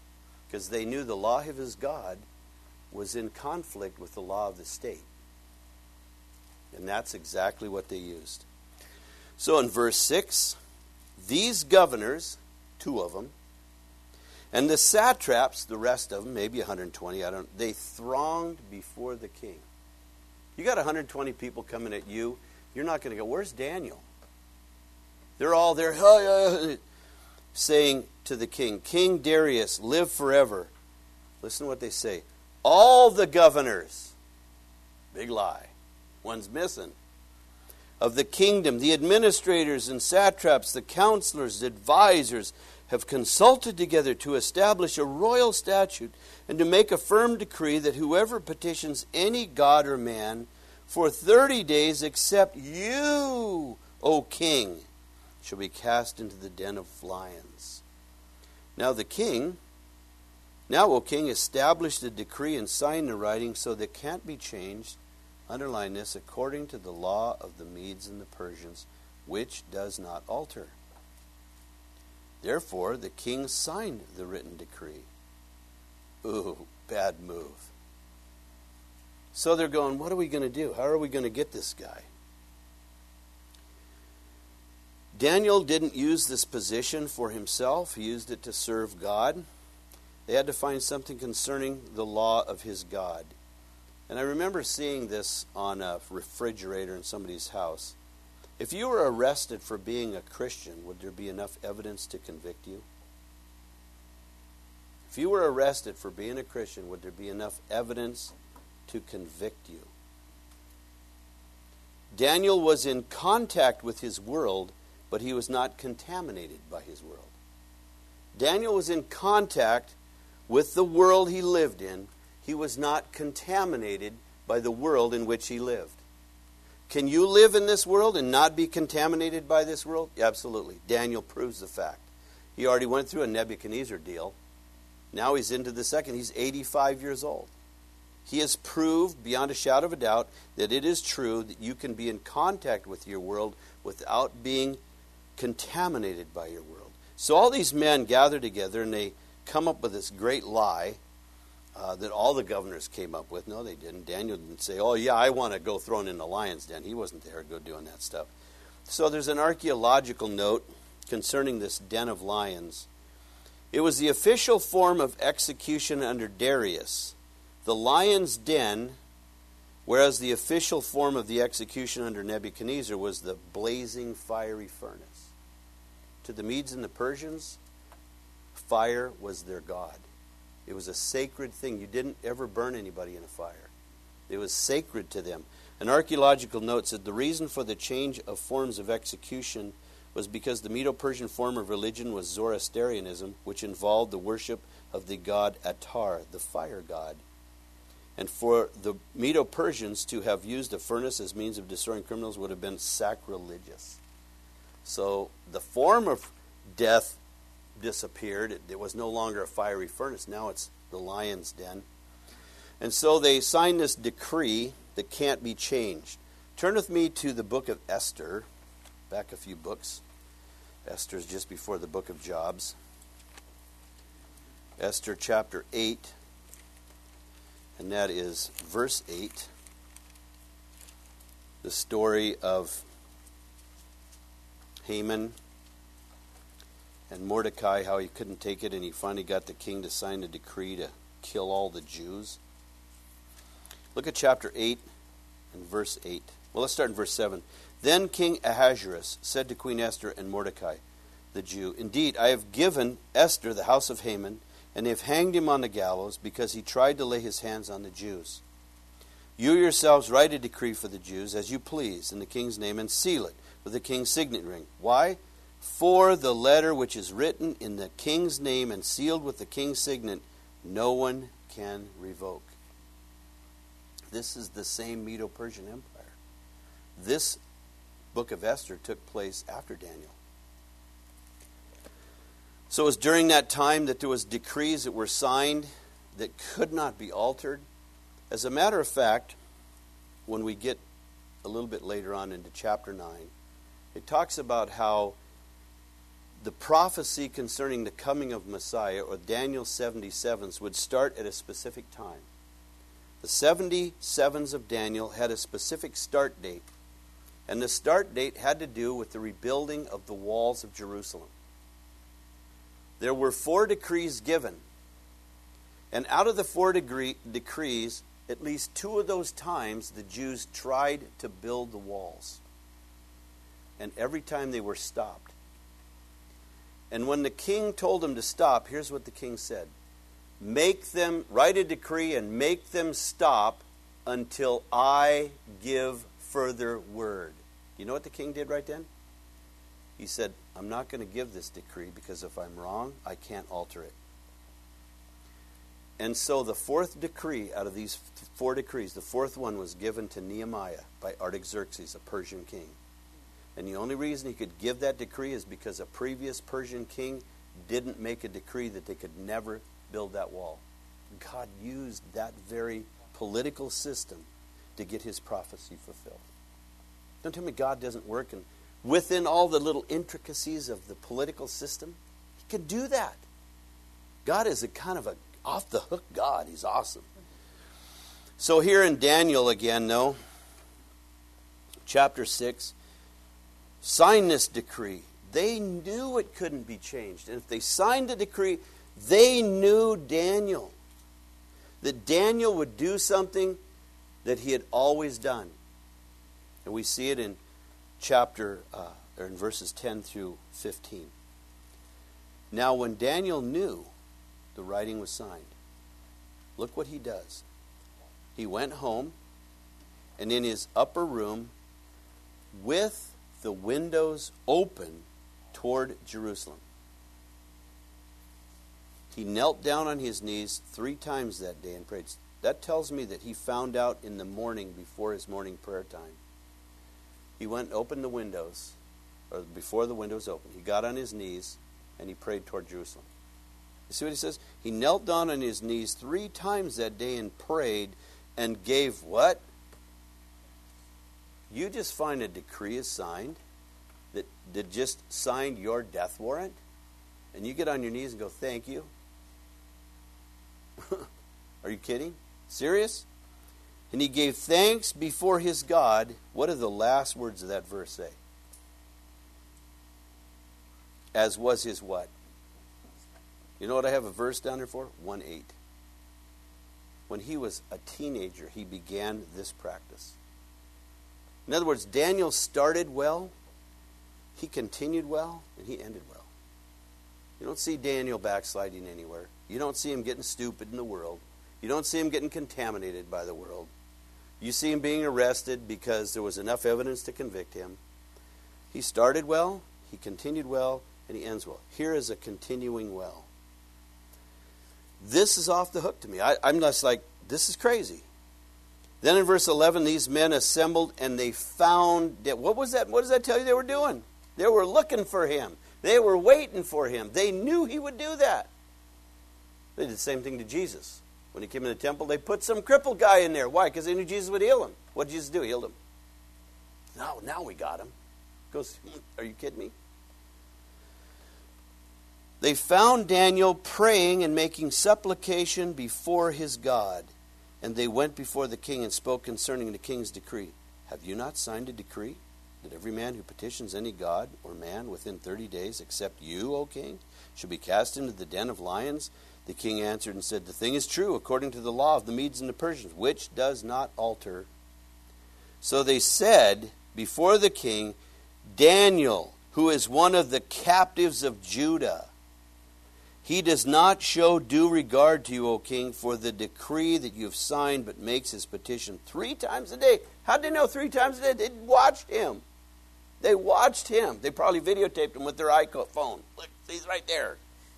because they knew the law of his God was in conflict with the law of the state. And that's exactly what they used. So in verse six, these governors, two of them, and the satraps, the rest of them, maybe one hundred twenty, I don't, they thronged before the king. You got one hundred twenty people coming at you, you're not going to go, where's Daniel? They're all there, saying to the king, King Darius, live forever. Listen to what they say. All the governors, big lie, one's missing, of the kingdom, the administrators and satraps, the counselors, the advisors, have consulted together to establish a royal statute and to make a firm decree that whoever petitions any god or man for thirty days except you, O king, shall be cast into the den of lions. Now the king, now, O king, established a decree and signed the writing so that it can't be changed. Underline this, according to the law of the Medes and the Persians, which does not alter. Therefore, the king signed the written decree. Ooh, bad move. So they're going, what are we going to do? How are we going to get this guy? Daniel didn't use this position for himself. He used it to serve God. They had to find something concerning the law of his God. And I remember seeing this on a refrigerator in somebody's house. If you were arrested for being a Christian, would there be enough evidence to convict you? If you were arrested for being a Christian, would there be enough evidence to convict you? Daniel was in contact with his world, but he was not contaminated by his world. Daniel was in contact with the world he lived in. He was not contaminated by the world in which he lived. Can you live in this world and not be contaminated by this world? Absolutely. Daniel proves the fact. He already went through a Nebuchadnezzar deal. Now he's into the second. He's eighty-five years old. He has proved beyond a shadow of a doubt that it is true that you can be in contact with your world without being contaminated by your world. So all these men gather together and they come up with this great lie uh, that all the governors came up with. No, they didn't. Daniel didn't say, oh yeah, I want to go thrown in the lion's den. He wasn't there to go doing that stuff. So there's an archaeological note concerning this den of lions. It was the official form of execution under Darius, the lion's den, whereas the official form of the execution under Nebuchadnezzar was the blazing fiery furnace. To the Medes and the Persians, fire was their god. It was a sacred thing. You didn't ever burn anybody in a fire. It was sacred to them. An archaeological note said the reason for the change of forms of execution was because the Medo-Persian form of religion was Zoroastrianism, which involved the worship of the god Atar, the fire god. And for the Medo-Persians to have used a furnace as means of destroying criminals would have been sacrilegious. So the form of death disappeared. It, it was no longer a fiery furnace. Now it's the lion's den. And so they signed this decree that can't be changed. Turn with me to the book of Esther. Back a few books. Esther's just before the book of Jobs. Esther chapter eight. And that is verse eight. The story of Haman and Mordecai, how he couldn't take it, and he finally got the king to sign a decree to kill all the Jews. Look at chapter eight and verse eight. Well, let's start in verse seven. Then King Ahasuerus said to Queen Esther and Mordecai, the Jew, indeed, I have given Esther the house of Haman, and they have hanged him on the gallows because he tried to lay his hands on the Jews. You yourselves write a decree for the Jews as you please in the king's name and seal it with the king's signet ring. Why? For the letter which is written in the king's name and sealed with the king's signet, no one can revoke. This is the same Medo-Persian Empire. This book of Esther took place after Daniel. So it was during that time that there was decrees that were signed that could not be altered. As a matter of fact, when we get a little bit later on into chapter nine, it talks about how the prophecy concerning the coming of Messiah, or Daniel's seventy sevens, would start at a specific time. The seventy sevens of Daniel had a specific start date. And the start date had to do with the rebuilding of the walls of Jerusalem. There were four decrees given. And out of the four degree, decrees, at least two of those times, the Jews tried to build the walls. And every time they were stopped. And when the king told them to stop, here's what the king said. Make them, write a decree and make them stop until I give further word. You know what the king did right then? He said, I'm not going to give this decree because if I'm wrong, I can't alter it. And so the fourth decree out of these four decrees, the fourth one was given to Nehemiah by Artaxerxes, a Persian king. And the only reason he could give that decree is because a previous Persian king didn't make a decree that they could never build that wall. God used that very political system to get his prophecy fulfilled. Don't tell me God doesn't work and within all the little intricacies of the political system. He can do that. God is a kind of a off-the-hook God. He's awesome. So here in Daniel again, though, chapter six, sign this decree. They knew it couldn't be changed. And if they signed the decree, they knew Daniel. That Daniel would do something that he had always done. And we see it in chapter, uh, or in verses ten through fifteen. Now when Daniel knew the writing was signed, look what he does. He went home, and in his upper room, with the windows open toward Jerusalem, he knelt down on his knees three times that day and prayed. That tells me that he found out in the morning before his morning prayer time. He went and opened the windows, or before the windows opened, he got on his knees and he prayed toward Jerusalem. You see what he says? He knelt down on his knees three times that day and prayed and gave what? You just find a decree is signed that, that just signed your death warrant, and you get on your knees and go, thank you? Are you kidding? Serious? And he gave thanks before his God. What do the last words of that verse say? As was his what? You know what I have a verse down there for? one eight. When he was a teenager, he began this practice. In other words, Daniel started well, he continued well, and he ended well. You don't see Daniel backsliding anywhere. You don't see him getting stupid in the world. You don't see him getting contaminated by the world. You see him being arrested because there was enough evidence to convict him. He started well, he continued well, and he ends well. Here is a continuing well. This is off the hook to me. I, I'm just like, this is crazy. Then in verse eleven, these men assembled and they found, what was that? What does that tell you they were doing? They were looking for him. They were waiting for him. They knew he would do that. They did the same thing to Jesus. When he came in the temple, they put some crippled guy in there. Why? Because they knew Jesus would heal him. What did Jesus do? He healed him. No, now we got him. Goes, are you kidding me? They found Daniel praying and making supplication before his God. And they went before the king and spoke concerning the king's decree. Have you not signed a decree that every man who petitions any god or man within thirty days, except you, O king, should be cast into the den of lions? The king answered and said, the thing is true according to the law of the Medes and the Persians, which does not alter. So they said before the king, Daniel, who is one of the captives of Judah, he does not show due regard to you, O king, for the decree that you have signed, but makes his petition three times a day. How did they know three times a day? They watched him. They watched him. They probably videotaped him with their iPhone. Look, he's right there.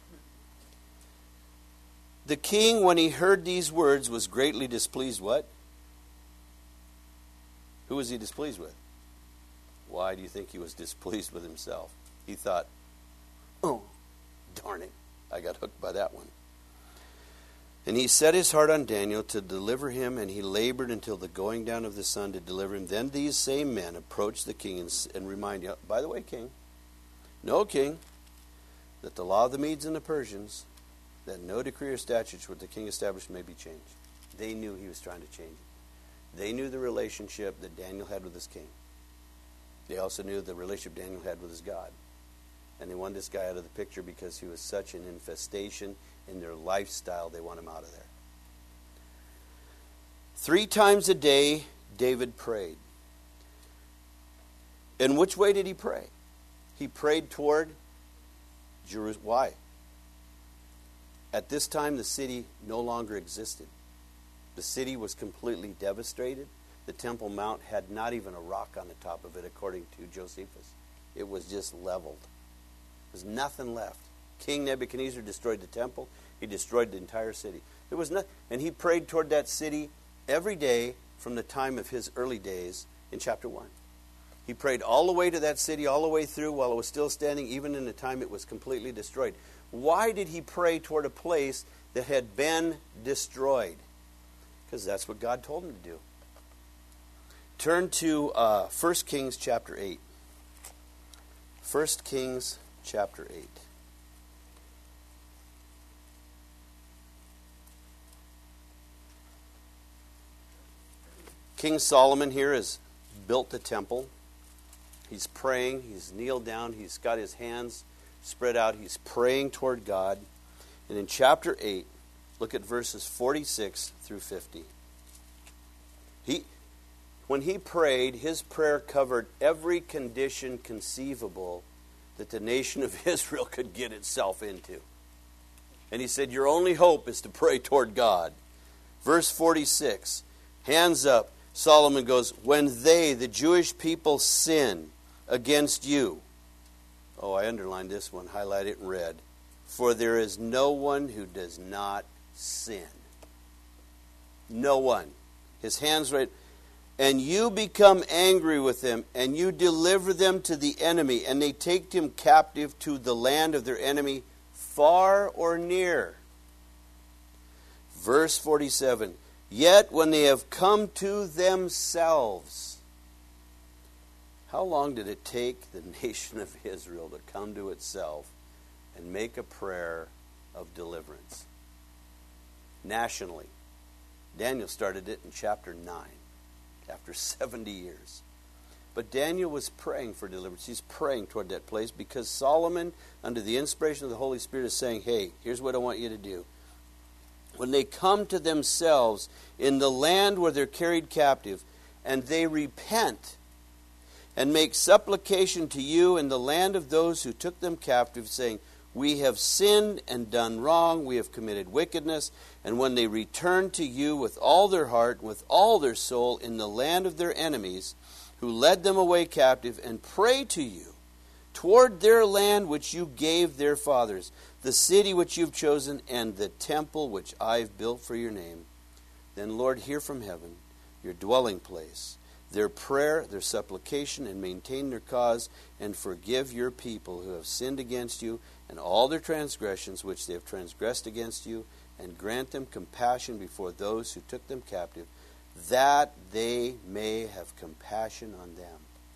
The king, when he heard these words, was greatly displeased. What? Who was he displeased with? Why do you think he was displeased with himself? He thought, oh, darn it. I got hooked by that one. And he set his heart on Daniel to deliver him, and he labored until the going down of the sun to deliver him. Then these same men approached the king and, and remind him, by the way, king, no, king, that the law of the Medes and the Persians, that no decree or statutes which the king established may be changed. They knew he was trying to change it. They knew the relationship that Daniel had with his king. They also knew the relationship Daniel had with his God. And they wanted this guy out of the picture because he was such an infestation in their lifestyle. They want him out of there. Three times a day, David prayed. In which way did he pray? He prayed toward Jerusalem. Why? At this time, the city no longer existed. The city was completely devastated. The Temple Mount had not even a rock on the top of it, according to Josephus. It was just leveled. There was nothing left. King Nebuchadnezzar destroyed the temple. He destroyed the entire city. There was nothing, and he prayed toward that city every day from the time of his early days in chapter one. He prayed all the way to that city, all the way through while it was still standing, even in the time it was completely destroyed. Why did he pray toward a place that had been destroyed? Because that's what God told him to do. Turn to uh, First Kings chapter eight. First Kings chapter eight. King Solomon here has built the temple. He's praying. He's kneeled down. He's got his hands spread out. He's praying toward God. And in chapter eight, look at verses forty-six through fifty. He, when he prayed, his prayer covered every condition conceivable that the nation of Israel could get itself into. And he said, your only hope is to pray toward God. Verse forty-six, hands up. Solomon goes, when they, the Jewish people, sin against you. Oh, I underlined this one, highlight it in red. For there is no one who does not sin. No one. His hands right. And you become angry with them, and you deliver them to the enemy, and they take them captive to the land of their enemy, far or near. Verse forty-seven. Yet when they have come to themselves. How long did it take the nation of Israel to come to itself and make a prayer of deliverance? Nationally. Daniel started it in chapter nine, after seventy years. But Daniel was praying for deliverance. He's praying toward that place because Solomon, under the inspiration of the Holy Spirit, is saying, hey, here's what I want you to do. When they come to themselves in the land where they're carried captive, and they repent and make supplication to you in the land of those who took them captive, saying, we have sinned and done wrong, we have committed wickedness, and when they return to you with all their heart, and with all their soul, in the land of their enemies, who led them away captive, and pray to you toward their land which you gave their fathers, the city which you've chosen, and the temple which I've built for your name, then, Lord, hear from heaven, your dwelling place, their prayer, their supplication, and maintain their cause, and forgive your people who have sinned against you, and all their transgressions which they have transgressed against you, and grant them compassion before those who took them captive, that they may have compassion on them.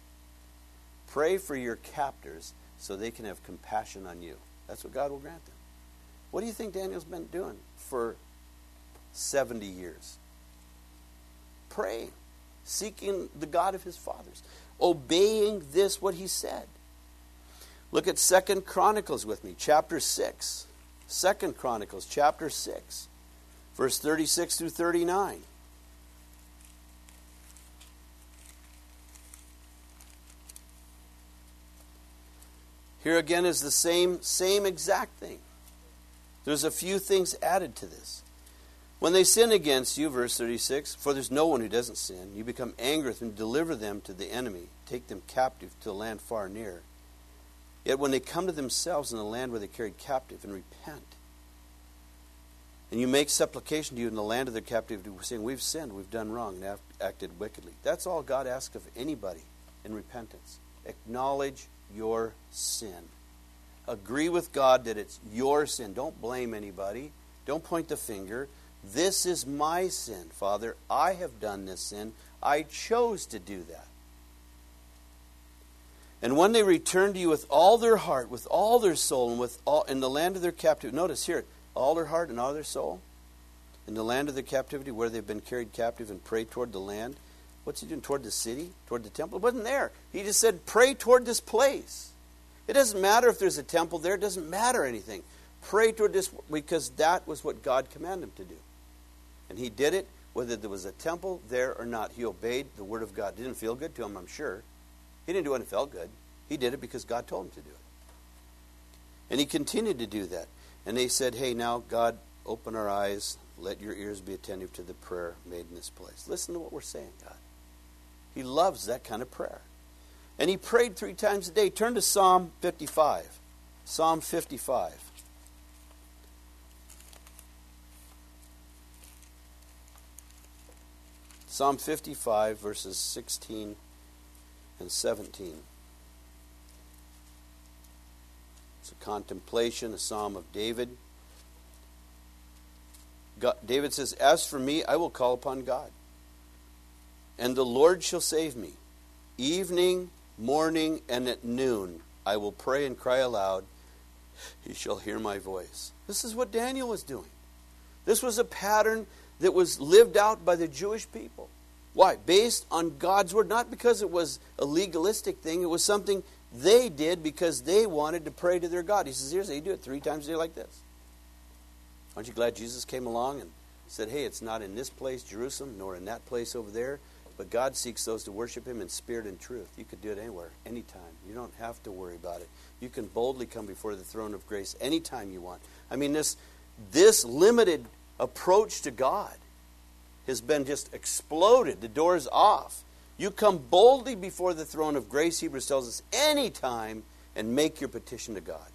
Pray for your captors so they can have compassion on you. That's what God will grant them. What do you think Daniel's been doing for seventy years? Praying, seeking the God of his fathers, obeying this, what he said. Look at Second Chronicles with me, chapter six. Second Chronicles, chapter six, verse thirty-six through thirty-nine. Here again is the same, same exact thing. There's a few things added to this. When they sin against you, verse thirty-six, for there's no one who doesn't sin, you become angry with them, deliver them to the enemy, take them captive to a land far near. Yet when they come to themselves in the land where they carried captive and repent, and you make supplication to you in the land of their captivity, saying, we've sinned, we've done wrong, and acted wickedly. That's all God asks of anybody in repentance. Acknowledge your sin. Agree with God that it's your sin. Don't blame anybody. Don't point the finger. This is my sin, Father. I have done this sin. I chose to do that. And when they return to you with all their heart, with all their soul, and with all in the land of their captivity. Notice here, all their heart and all their soul. In the land of their captivity, where they've been carried captive, and pray toward the land. What's he doing? Toward the city? Toward the temple? It wasn't there. He just said, pray toward this place. It doesn't matter if there's a temple there. It doesn't matter anything. Pray toward this, because that was what God commanded him to do. And he did it, whether there was a temple there or not. He obeyed the word of God. It didn't feel good to him, I'm sure. He didn't do it when it felt good. He did it because God told him to do it. And he continued to do that. And they said, hey, now, God, open our eyes. Let your ears be attentive to the prayer made in this place. Listen to what we're saying, God. He loves that kind of prayer. And he prayed three times a day. Turn to Psalm fifty-five. Psalm fifty-five. Psalm fifty-five, verses sixteen and seventeen. It's a contemplation, a psalm of David. God, David says, as for me, I will call upon God, and the Lord shall save me. Evening, morning, and at noon, I will pray and cry aloud. He shall hear my voice. This is what Daniel was doing. This was a pattern that was lived out by the Jewish people. Why? Based on God's word. Not because it was a legalistic thing. It was something they did because they wanted to pray to their God. He says, here's how you do it three times a day like this. Aren't you glad Jesus came along and said, hey, it's not in this place, Jerusalem, nor in that place over there, but God seeks those to worship him in spirit and truth. You could do it anywhere, anytime. You don't have to worry about it. You can boldly come before the throne of grace anytime you want. I mean, this, this limited approach to God has been just exploded. The door's off. You come boldly before the throne of grace, Hebrews tells us, anytime, and make your petition to God.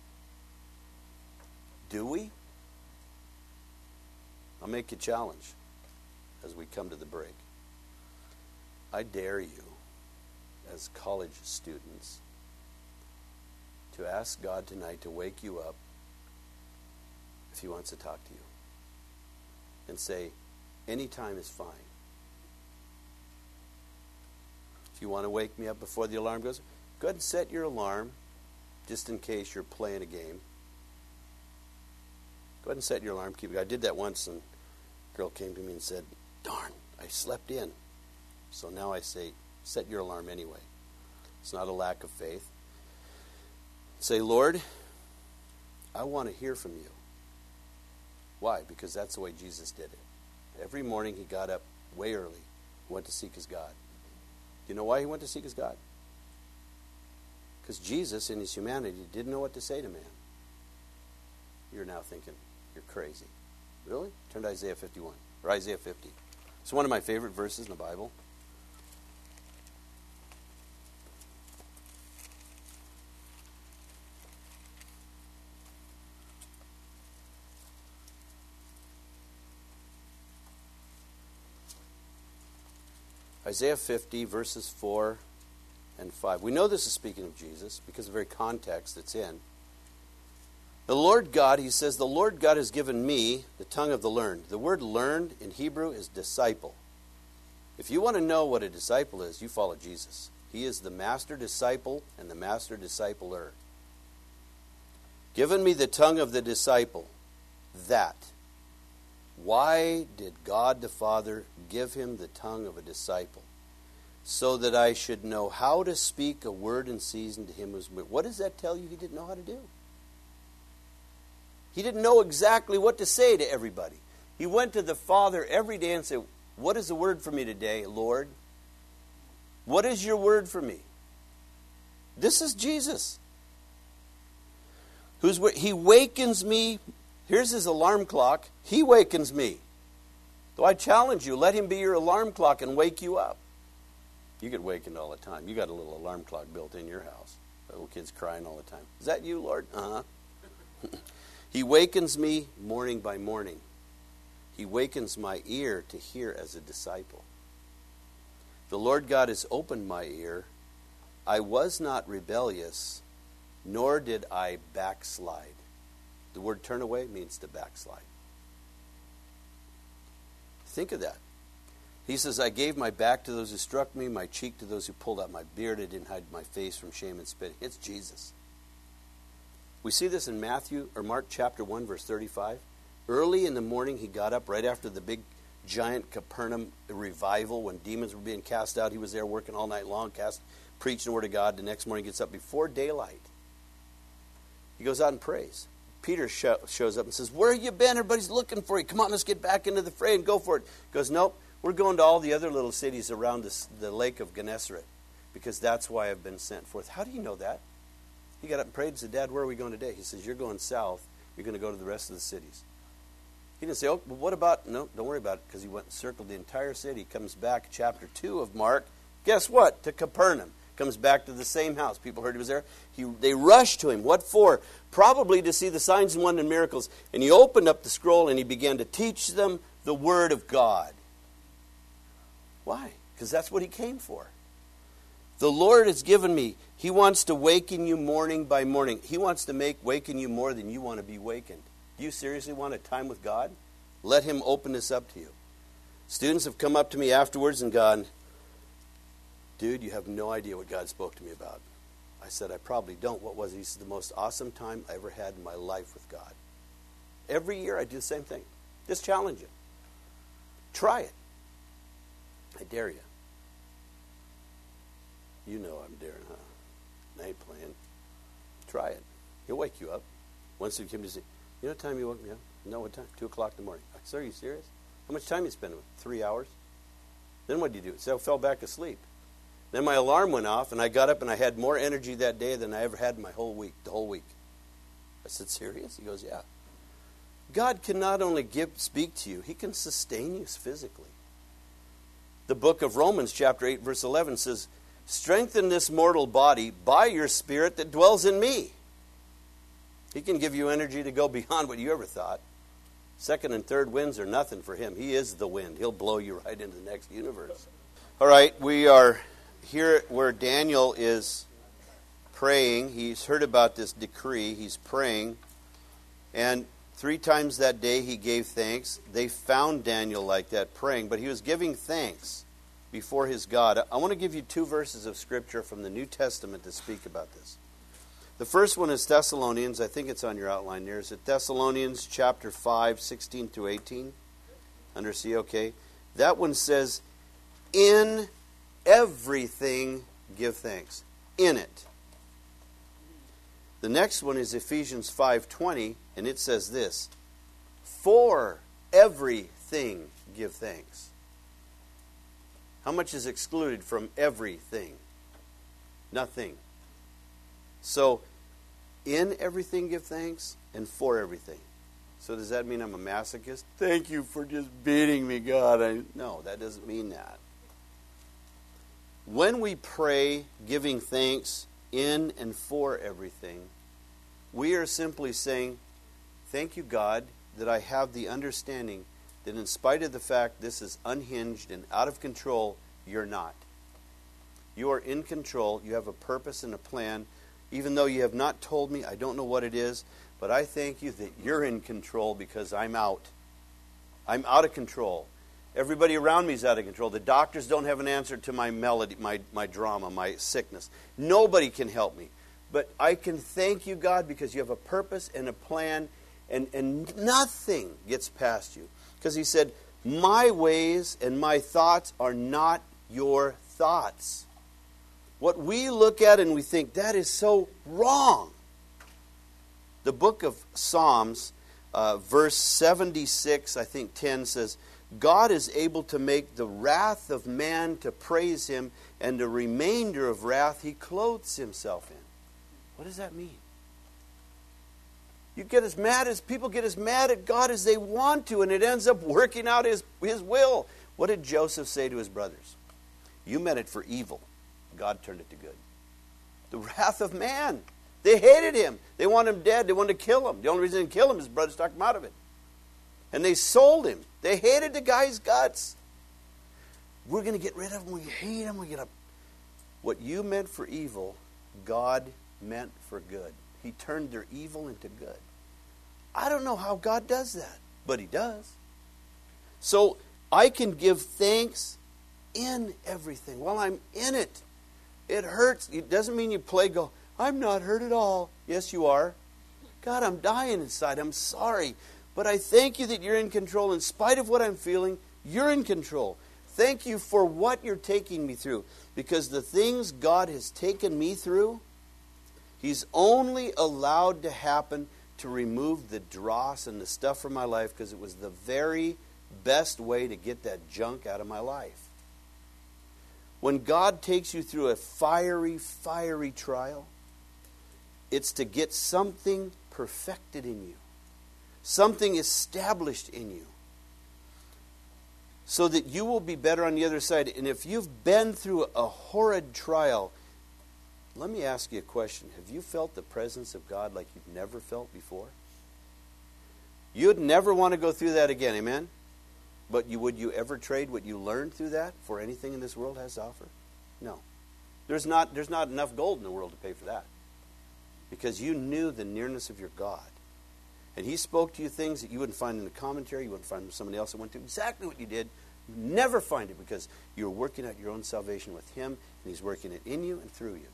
Do we? I'll make you a challenge as we come to the break. I dare you, as college students, to ask God tonight to wake you up if he wants to talk to you. And say, any time is fine. If you want to wake me up before the alarm goes, go ahead and set your alarm, just in case you're playing a game. Go ahead and set your alarm. Keep it. I did that once, and a girl came to me and said, darn, I slept in. So now I say, set your alarm anyway. It's not a lack of faith. Say, Lord, I want to hear from you. Why? Because that's the way Jesus did it. Every morning he got up way early, went to seek his God. Do you know why he went to seek his God? Because Jesus, in his humanity, didn't know what to say to man. You're now thinking, you're crazy. Really? Turn to Isaiah fifty-one, or Isaiah fifty. It's one of my favorite verses in the Bible. Isaiah fifty, verses four and five. We know this is speaking of Jesus because of the very context it's in. The Lord God, he says, the Lord God has given me the tongue of the learned. The word learned in Hebrew is disciple. If you want to know what a disciple is, you follow Jesus. He is the master disciple and the master discipler. Given me the tongue of the disciple, that. Why did God the Father give him the tongue of a disciple? So that I should know how to speak a word in season to him who's... What does that tell you he didn't know how to do? He didn't know exactly what to say to everybody. He went to the Father every day and said, what is the word for me today, Lord? What is your word for me? This is Jesus. Who's He wakens me. Here's his alarm clock. He wakens me. So I challenge you, let him be your alarm clock and wake you up. You get wakened all the time. You got a little alarm clock built in your house. Little kids crying all the time. Is that you, Lord? Uh-huh. He wakens me morning by morning. He wakens my ear to hear as a disciple. The Lord God has opened my ear. I was not rebellious, nor did I backslide. The word turn away means to backslide. Think of that. He says, I gave my back to those who struck me, my cheek to those who pulled out my beard. I didn't hide my face from shame and spit. It's Jesus. We see this in Matthew or Mark chapter one, verse thirty-five. Early in the morning, he got up right after the big giant Capernaum revival when demons were being cast out. He was there working all night long, cast, preaching the word of God. The next morning, he gets up before daylight. He goes out and prays. Peter sh- shows up and says, where have you been? Everybody's looking for you. Come on, let's get back into the fray and go for it. He goes, nope, we're going to all the other little cities around this, the lake of Gennesaret because that's why I've been sent forth. How do you know that? He got up and prayed and said, Dad, where are we going today? He says, you're going south. You're going to go to the rest of the cities. He didn't say, oh, well, what about, no, don't worry about it, because he went and circled the entire city. He comes back, chapter two of Mark. Guess what? To Capernaum. Comes back to the same house. People heard he was there. He, they rushed to him. What for? Probably to see the signs and wonders and miracles. And he opened up the scroll and he began to teach them the word of God. Why? Because that's what he came for. The Lord has given me. He wants to waken you morning by morning. He wants to make waken you more than you want to be wakened. Do you seriously want a time with God? Let him open this up to you. Students have come up to me afterwards and gone, dude, you have no idea what God spoke to me about. I said, I probably don't. What was it? He said, the most awesome time I ever had in my life with God. Every year I do the same thing. Just challenge you. Try it. I dare you. You know I'm daring, huh? I ain't playing. Try it. He'll wake you up. Once he came to say, you know what time you woke me up? No, what time? Two o'clock in the morning. I said, are you serious? How much time you spend with? Three hours? Then what did you do? So I fell back asleep. Then my alarm went off, and I got up, and I had more energy that day than I ever had in my whole week, the whole week. I said, serious? He goes, yeah. God can not only give, speak to you, he can sustain you physically. The book of Romans, chapter eight, verse eleven says, strengthen this mortal body by your spirit that dwells in me. He can give you energy to go beyond what you ever thought. Second and third winds are nothing for him. He is the wind. He'll blow you right into the next universe. All right, we are here where Daniel is praying. He's heard about this decree. He's praying. And three times that day he gave thanks. They found Daniel like that praying, but he was giving thanks before his God. I want to give you two verses of Scripture from the New Testament to speak about this. The first one is Thessalonians. I think it's on your outline there. Is it Thessalonians chapter five, sixteen through eighteen? Under C, okay. That one says, in everything give thanks. In it. The next one is Ephesians five twenty, and it says this, for everything give thanks. How much is excluded from everything? Nothing. So, in everything give thanks, and for everything. So does that mean I'm a masochist? Thank you for just beating me, God. I, no, that doesn't mean that. When we pray giving thanks in and for everything, we are simply saying, thank you, God, that I have the understanding that in spite of the fact this is unhinged and out of control, you're not. You are in control. You have a purpose and a plan. Even though you have not told me, I don't know what it is, but I thank you that you're in control because I'm out. I'm out of control. Everybody around me is out of control. The doctors don't have an answer to my melody, my, my drama, my sickness. Nobody can help me. But I can thank you, God, because you have a purpose and a plan, and, and nothing gets past you. Because he said, my ways and my thoughts are not your thoughts. What we look at and we think, that is so wrong. The book of Psalms, uh, verse seventy-six, I think ten, says, God is able to make the wrath of man to praise him, and the remainder of wrath he clothes himself in. What does that mean? You get as mad as people get as mad at God as they want to, and it ends up working out his, his will. What did Joseph say to his brothers? You meant it for evil. God turned it to good. The wrath of man. They hated him. They wanted him dead. They wanted to kill him. The only reason they didn't kill him is his brothers talked him out of it. And they sold him. They hated the guy's guts. We're going to get rid of him. We hate him. We're going to... What you meant for evil, God meant for good. He turned their evil into good. I don't know how God does that, but he does. So I can give thanks in everything, while I'm in it. It hurts. It doesn't mean you play, go, I'm not hurt at all. Yes, you are. God, I'm dying inside. I'm sorry. But I thank you that you're in control. In spite of what I'm feeling, you're in control. Thank you for what you're taking me through. Because the things God has taken me through, He's only allowed to happen to remove the dross and the stuff from my life, because it was the very best way to get that junk out of my life. When God takes you through a fiery, fiery trial, it's to get something perfected in you, something established in you, so that you will be better on the other side. And if you've been through a horrid trial, let me ask you a question. Have you felt the presence of God like you've never felt before? You'd never want to go through that again, amen? But you, would you ever trade what you learned through that for anything in this world has to offer? No. There's not, there's not enough gold in the world to pay for that. Because you knew the nearness of your God. And He spoke to you things that you wouldn't find in the commentary, you wouldn't find from somebody else that went through exactly what you did. You never find it, because you're working out your own salvation with Him, and He's working it in you and through you.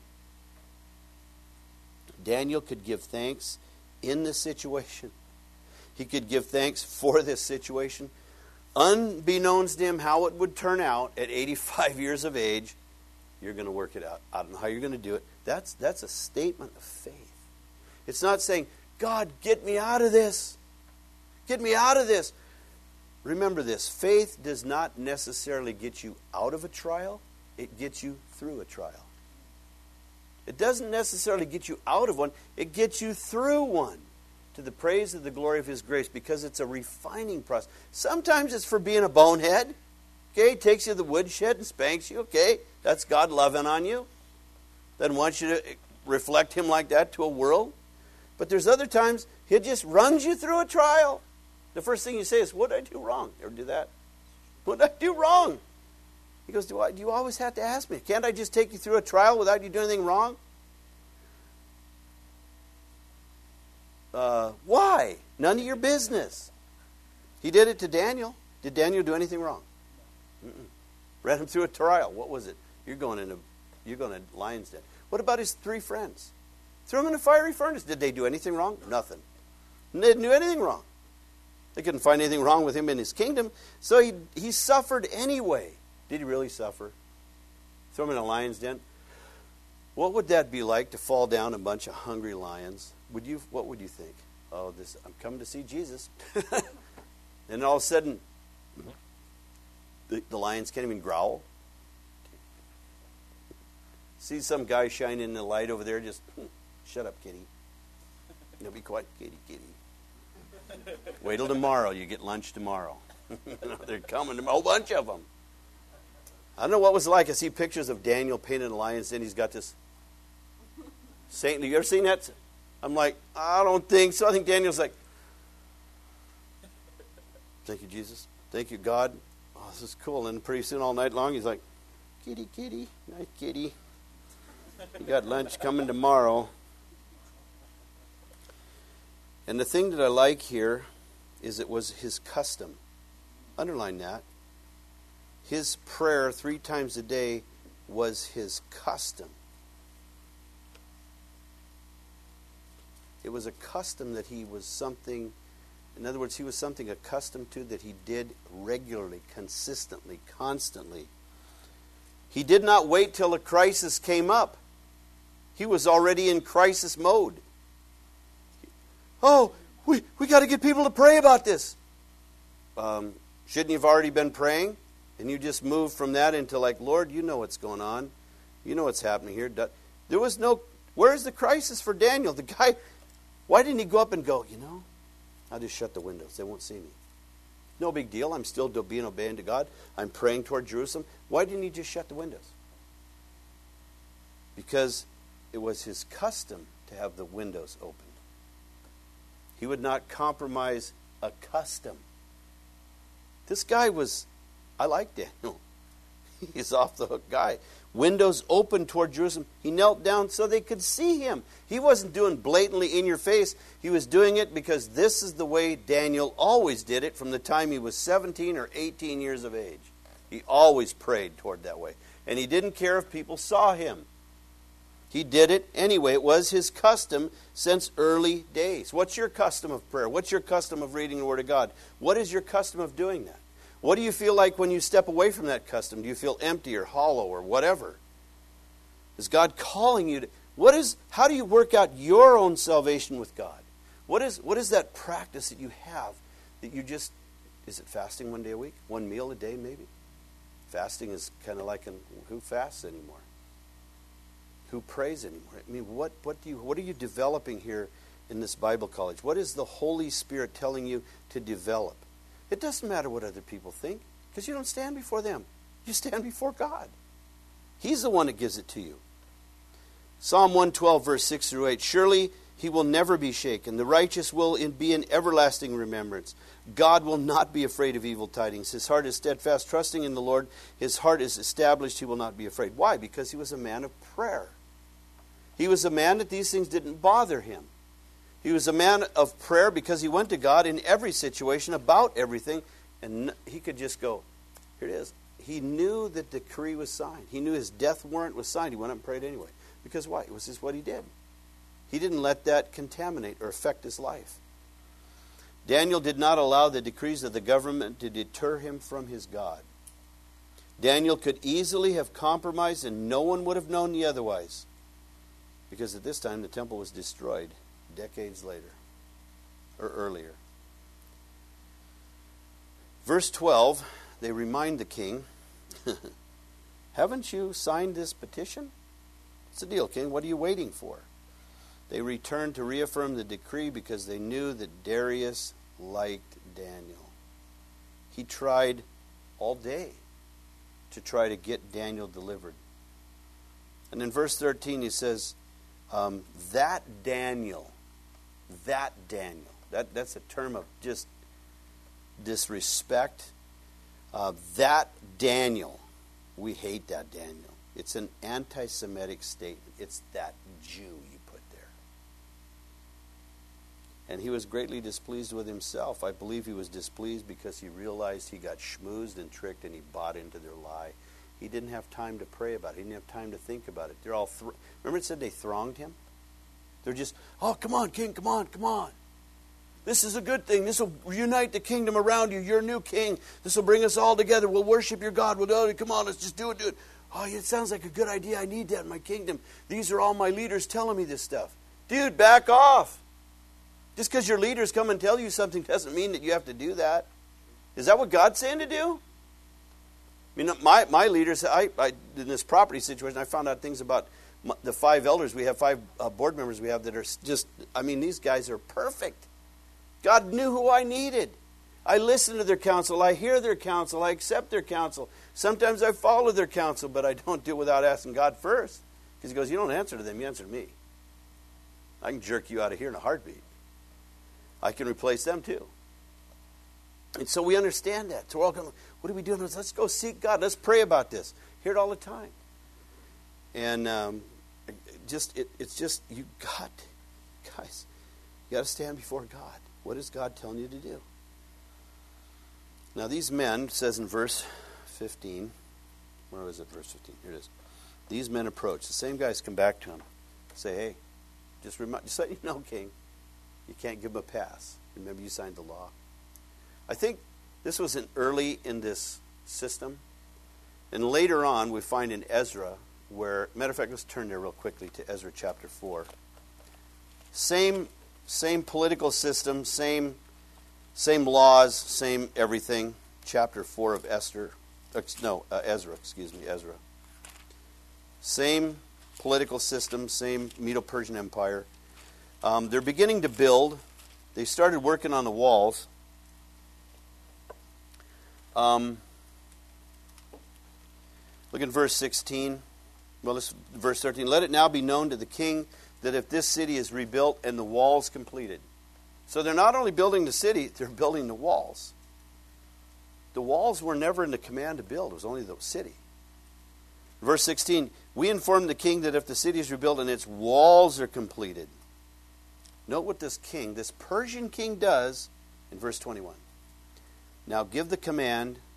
Daniel could give thanks in this situation. He could give thanks for this situation. Unbeknownst to him how it would turn out at eighty-five years of age, you're going to work it out. I don't know how you're going to do it. That's, that's a statement of faith. It's not saying, God, get me out of this. Get me out of this. Remember this, faith does not necessarily get you out of a trial. It gets you through a trial. It doesn't necessarily get you out of one. It gets you through one, to the praise of the glory of His grace, because it's a refining process. Sometimes it's for being a bonehead. Okay, takes you to the woodshed and spanks you. Okay, that's God loving on you. Doesn't want you to reflect Him like that to a world. But there's other times He just runs you through a trial. The first thing you say is, what did I do wrong? You ever do that? What did I do wrong? He goes, do, I, do you always have to ask me? Can't I just take you through a trial without you doing anything wrong? Uh, why? None of your business. He did it to Daniel. Did Daniel do anything wrong? Mm-mm. Ran him through a trial. What was it? You're going in a, you're going to lion's den. What about his three friends? Threw him in a fiery furnace. Did they do anything wrong? Nothing. They didn't do anything wrong. They couldn't find anything wrong with him in his kingdom. So he he suffered anyway. Did he really suffer? Throw him in a lion's den. What would that be like, to fall down a bunch of hungry lions? Would you? What would you think? Oh, this! I'm coming to see Jesus. And all of a sudden, the, the lions can't even growl. See some guy shining in the light over there, just, shut up, kitty. No, be quiet, kitty, kitty. Wait till tomorrow. You get lunch tomorrow. They're coming, a whole bunch of them. I don't know what it was like. I see pictures of Daniel painted a lion's den. He's got this saint. Have you ever seen that? I'm like, I don't think so. I think Daniel's like, thank you, Jesus. Thank you, God. Oh, this is cool. And pretty soon, all night long, he's like, kitty, kitty, nice kitty. You got lunch coming tomorrow. And the thing that I like here is it was his custom. Underline that. His prayer three times a day was his custom. It was a custom that he was something, in other words, he was something accustomed to that he did regularly, consistently, constantly. He did not wait till a crisis came up. He was already in crisis mode. Oh, we, we got to get people to pray about this. Um, shouldn't you have already been praying? And you just moved from that into like, Lord, you know what's going on. You know what's happening here. There was no, where's the crisis for Daniel? The guy, why didn't he go up and go, you know, I'll just shut the windows. They won't see me. No big deal. I'm still being obedient to God. I'm praying toward Jerusalem. Why didn't he just shut the windows? Because it was his custom to have the windows opened. He would not compromise a custom. This guy was, I like Daniel. He's off the hook guy. Windows open toward Jerusalem. He knelt down so they could see him. He wasn't doing blatantly in your face. He was doing it because this is the way Daniel always did it from the time he was seventeen or eighteen years of age. He always prayed toward that way. And he didn't care if people saw him. He did it anyway. It was his custom since early days. What's your custom of prayer? What's your custom of reading the Word of God? What is your custom of doing that? What do you feel like when you step away from that custom? Do you feel empty or hollow or whatever? Is God calling you to... What is? How do you work out your own salvation with God? What is, what is that practice that you have that you just... Is it fasting one day a week? One meal a day maybe? Fasting is kind of like... An, who fasts anymore? Who prays anymore? I mean, what, what, do you, what are you developing here in this Bible college? What is the Holy Spirit telling you to develop? It doesn't matter what other people think, because you don't stand before them. You stand before God. He's the one that gives it to you. Psalm one twelve, verse six through eight. Surely he will never be shaken. The righteous will be in everlasting remembrance. God will not be afraid of evil tidings. His heart is steadfast, trusting in the Lord. His heart is established. He will not be afraid. Why? Because he was a man of prayer. He was a man that these things didn't bother him. He was a man of prayer because he went to God in every situation about everything. And he could just go, here it is. He knew that the decree was signed. He knew his death warrant was signed. He went up and prayed anyway. Because why? It was just what he did. He didn't let that contaminate or affect his life. Daniel did not allow the decrees of the government to deter him from his God. Daniel could easily have compromised and no one would have known the otherwise. Because at this time the temple was destroyed decades later or earlier. Verse twelve, they remind the king, haven't you signed this petition? What's the deal, king? What are you waiting for? They returned to reaffirm the decree because they knew that Darius liked Daniel. He tried all day to try to get Daniel delivered. And in verse thirteen he says, um, that Daniel, that Daniel, that, that's a term of just disrespect. Uh, that Daniel, we hate that Daniel. It's an anti-Semitic statement. It's that Jew you put there. And he was greatly displeased with himself. I believe he was displeased because he realized he got schmoozed and tricked and he bought into their lie. He didn't have time to pray about it. He didn't have time to think about it. They're all thr- Remember it said they thronged him? They're just, oh, come on, king, come on, come on. This is a good thing. This will unite the kingdom around you. You're a new king. This will bring us all together. We'll worship your God. We'll do it. Come on, let's just do it, do it. Oh, it sounds like a good idea. I need that in my kingdom. These are all my leaders telling me this stuff. Dude, back off. Just because your leaders come and tell you something doesn't mean that you have to do that. Is that what God's saying to do? I mean, my, my leaders, I, I in this property situation, I found out things about my, the five elders. We have five uh, board members we have that are just, I mean, these guys are perfect. God knew who I needed. I listen to their counsel. I hear their counsel. I accept their counsel. Sometimes I follow their counsel, but I don't do it without asking God first. Because he goes, you don't answer to them, you answer to me. I can jerk you out of here in a heartbeat. I can replace them too. And so we understand that. So we're all going, what are we doing? Let's go seek God. Let's pray about this. Hear it all the time. And um, just it, it's just, you got, guys, you got to stand before God. What is God telling you to do? Now these men, says in verse fifteen, where was it, verse fifteen? Here it is. These men approach. The same guys come back to him. Say, hey, just, remind, just let you know, king, you can't give him a pass. Remember you signed the law. I think this was an early in this system. And later on we find in Ezra where, matter of fact, let's turn there real quickly to Ezra chapter four. Same, same political system, same, same laws, same everything. Chapter four of Esther, no, uh, Ezra, excuse me, Ezra. Same political system, same Medo-Persian Empire. Um, they're beginning to build. They started working on the walls. Um, look at verse sixteen. Well, this, verse thirteen. Let it now be known to the king that if this city is rebuilt and the walls completed. So they're not only building the city, they're building the walls. The walls were never in the command to build. It was only the city. Verse sixteen. We inform the king that if the city is rebuilt and its walls are completed. Note what this king, this Persian king does in verse twenty-one. Now give the command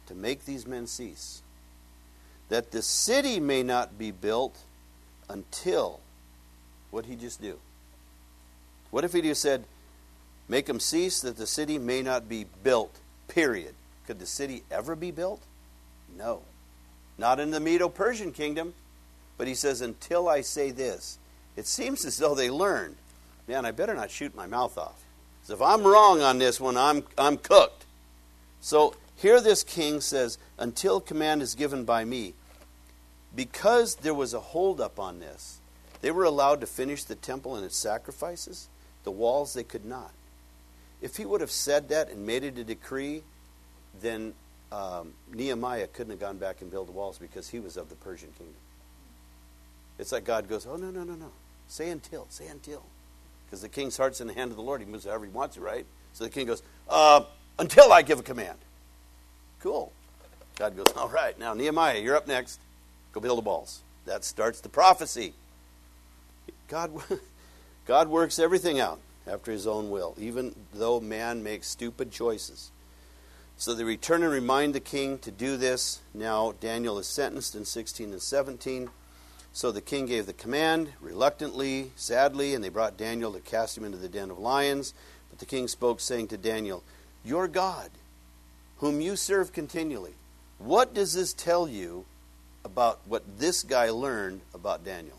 to make these men cease, that the city may not be built until, what did he just do? What if he just said, make them cease that the city may not be built, period. Could the city ever be built? No. Not in the Medo-Persian kingdom. But he says, until I say this. It seems as though they learned, man, I better not shoot my mouth off. So if I'm wrong on this one, I'm I'm cooked. So here this king says, until command is given by me. Because there was a holdup on this, they were allowed to finish the temple and its sacrifices. The walls they could not. If he would have said that and made it a decree, then um, Nehemiah couldn't have gone back and built the walls because he was of the Persian kingdom. It's like God goes, oh, no, no, no, no. Say until, say until. Because the king's heart's in the hand of the Lord. He moves however he wants it, right? So the king goes, uh, until I give a command. Cool. God goes, all right, now Nehemiah, you're up next. Go build the walls. That starts the prophecy. God, God works everything out after his own will, even though man makes stupid choices. So they return and remind the king to do this. Now Daniel is sentenced in sixteen and seventeen. So the king gave the command, reluctantly, sadly, and they brought Daniel to cast him into the den of lions. But the king spoke, saying to Daniel, your God, whom you serve continually, what does this tell you about what this guy learned about Daniel?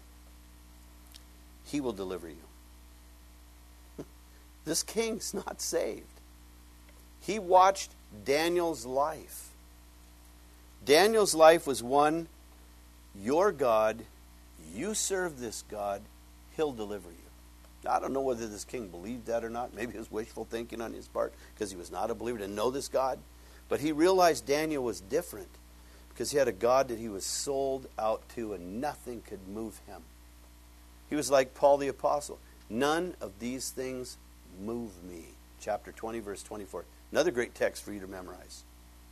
He will deliver you. This king's not saved. He watched Daniel's life. Daniel's life was one, your God, you serve this God, he'll deliver you. Now, I don't know whether this king believed that or not. Maybe it was wishful thinking on his part because he was not a believer, didn't know this God. But he realized Daniel was different because he had a God that he was sold out to and nothing could move him. He was like Paul the Apostle. None of these things move me. Chapter twenty, verse twenty-four. Another great text for you to memorize.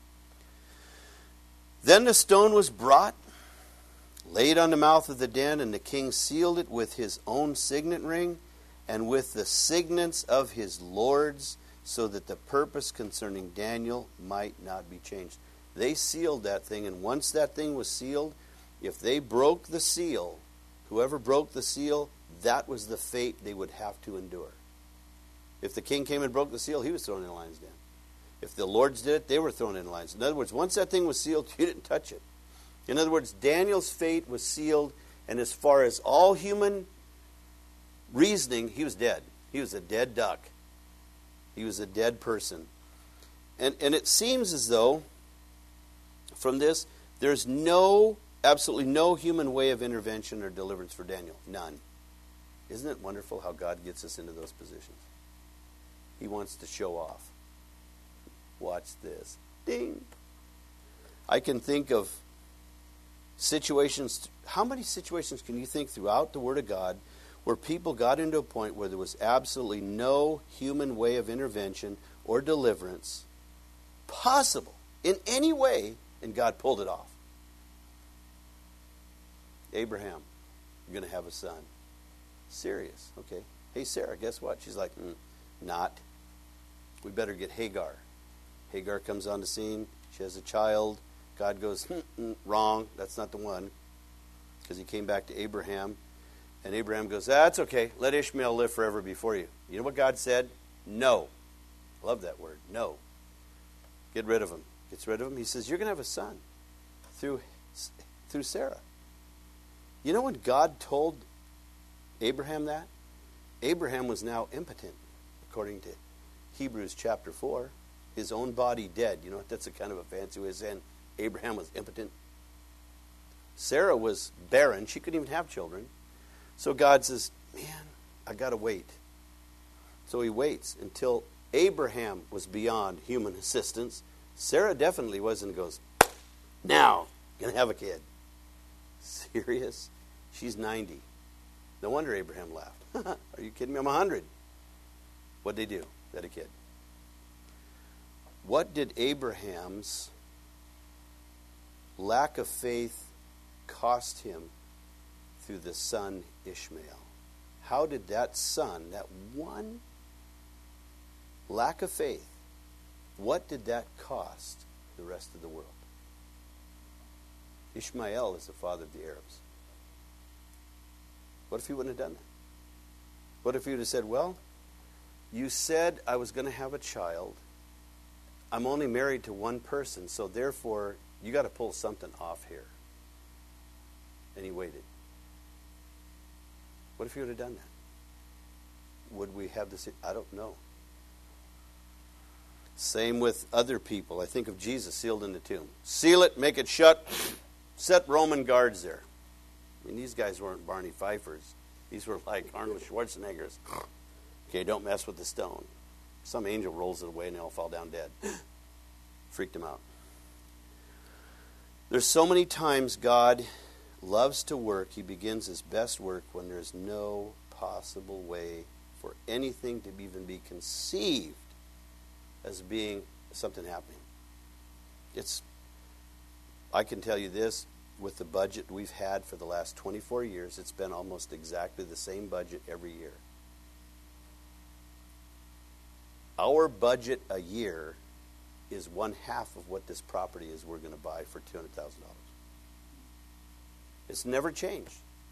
Then the stone was brought, laid on the mouth of the den, and the king sealed it with his own signet ring and with the signets of his lords, so that the purpose concerning Daniel might not be changed. They sealed that thing, and once that thing was sealed, if they broke the seal, whoever broke the seal, that was the fate they would have to endure. If the king came and broke the seal, he was thrown in the lion's den. If the lords did it, they were thrown in the lion's den. In other words, once that thing was sealed, you didn't touch it. In other words, Daniel's fate was sealed, and as far as all human reasoning, he was dead. He was a dead duck. He was a dead person. And, and it seems as though, from this, there's no, absolutely no human way of intervention or deliverance for Daniel. None. Isn't it wonderful how God gets us into those positions? He wants to show off. Watch this. Ding. I can think of situations. How many situations can you think throughout the Word of God where people got into a point where there was absolutely no human way of intervention or deliverance possible in any way, and God pulled it off? Abraham, you're going to have a son. Serious. Okay. Hey, Sarah, guess what? She's like, mm, not. We better get Hagar. Hagar comes on the scene. She has a child. God goes, mm, mm, wrong. That's not the one. Because he came back to Abraham. And Abraham goes, that's okay. Let Ishmael live forever before you. You know what God said? No. Love that word. No. Get rid of him. Gets rid of him. He says, you're going to have a son through, through Sarah. You know when God told Abraham that? Abraham was now impotent, according to Hebrews chapter four. His own body dead. You know what? That's a kind of a fancy way of saying Abraham was impotent. Sarah was barren. She couldn't even have children. So God says, man, I got to wait. So he waits until Abraham was beyond human assistance. Sarah definitely wasn't. Goes, now, going to have a kid. Serious? She's ninety. No wonder Abraham laughed. Are you kidding me? I'm one hundred. What'd they do? They had a kid. What did Abraham's lack of faith cost him through the son Ishmael? How did that son, that one lack of faith, what did that cost the rest of the world. Ishmael is the father of the Arabs. What if he wouldn't have done that? What if he would have said, well, you said I was going to have a child. I'm only married to one person, so therefore you got to pull something off here. And he waited. What if he would have done that? Would we have this? I don't know. Same with other people. I think of Jesus sealed in the tomb. Seal it, make it shut, set Roman guards there. I mean, these guys weren't Barney Fifers. These were like Arnold Schwarzeneggers. Okay, don't mess with the stone. Some angel rolls it away and they all fall down dead. Freaked them out. There's so many times God loves to work. He begins his best work when there's no possible way for anything to even be conceived as being something happening. It's, I can tell you this, with the budget we've had for the last twenty-four years, it's been almost exactly the same budget every year. Our budget a year is one half of what this property is we're going to buy for two hundred thousand dollars. It's never changed.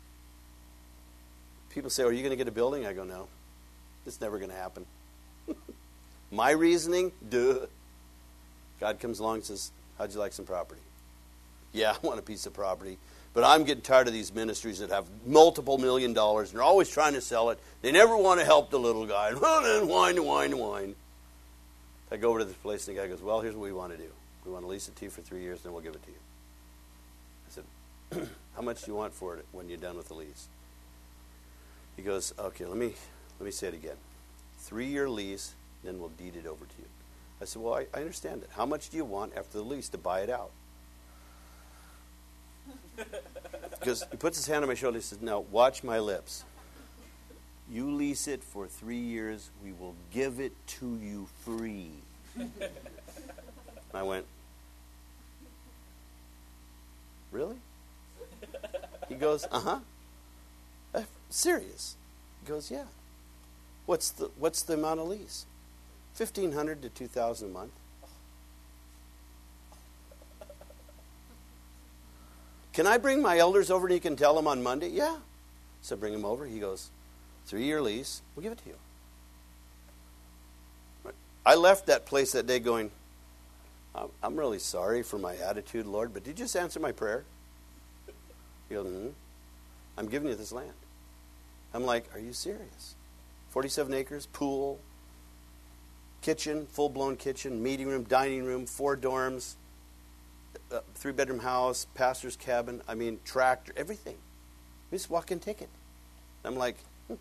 People say, are you going to get a building? I go, no. It's never going to happen. My reasoning, duh. God comes along and says, how'd you like some property? Yeah, I want a piece of property. But I'm getting tired of these ministries that have multiple million dollars and they're always trying to sell it. They never want to help the little guy. And whine, whine, whine. I go over to this place and the guy goes, well, here's what we want to do. We want to lease it to you for three years and then we'll give it to you. I said, how much do you want for it when you're done with the lease? He goes, okay, let me let me say it again. Three-year lease, then we'll deed it over to you. I said, well, I, I understand it. How much do you want after the lease to buy it out? Because he puts his hand on my shoulder and he says, now, watch my lips. You lease it for three years, we will give it to you free. I went, really? He goes, uh-huh. Uh, serious? He goes, yeah. What's the what's the amount of lease? Fifteen hundred to two thousand a month. Can I bring my elders over and you can tell them on Monday? Yeah. So bring them over. He goes, three-year lease. We'll give it to you. I left that place that day going, I'm really sorry for my attitude, Lord, but did you just answer my prayer? He goes, mm-hmm. I'm giving you this land. I'm like, are you serious? forty-seven acres, pool, kitchen, full-blown kitchen, meeting room, dining room, four dorms, uh, three-bedroom house, pastor's cabin, I mean, tractor, everything. We just walk-in ticket. I'm like,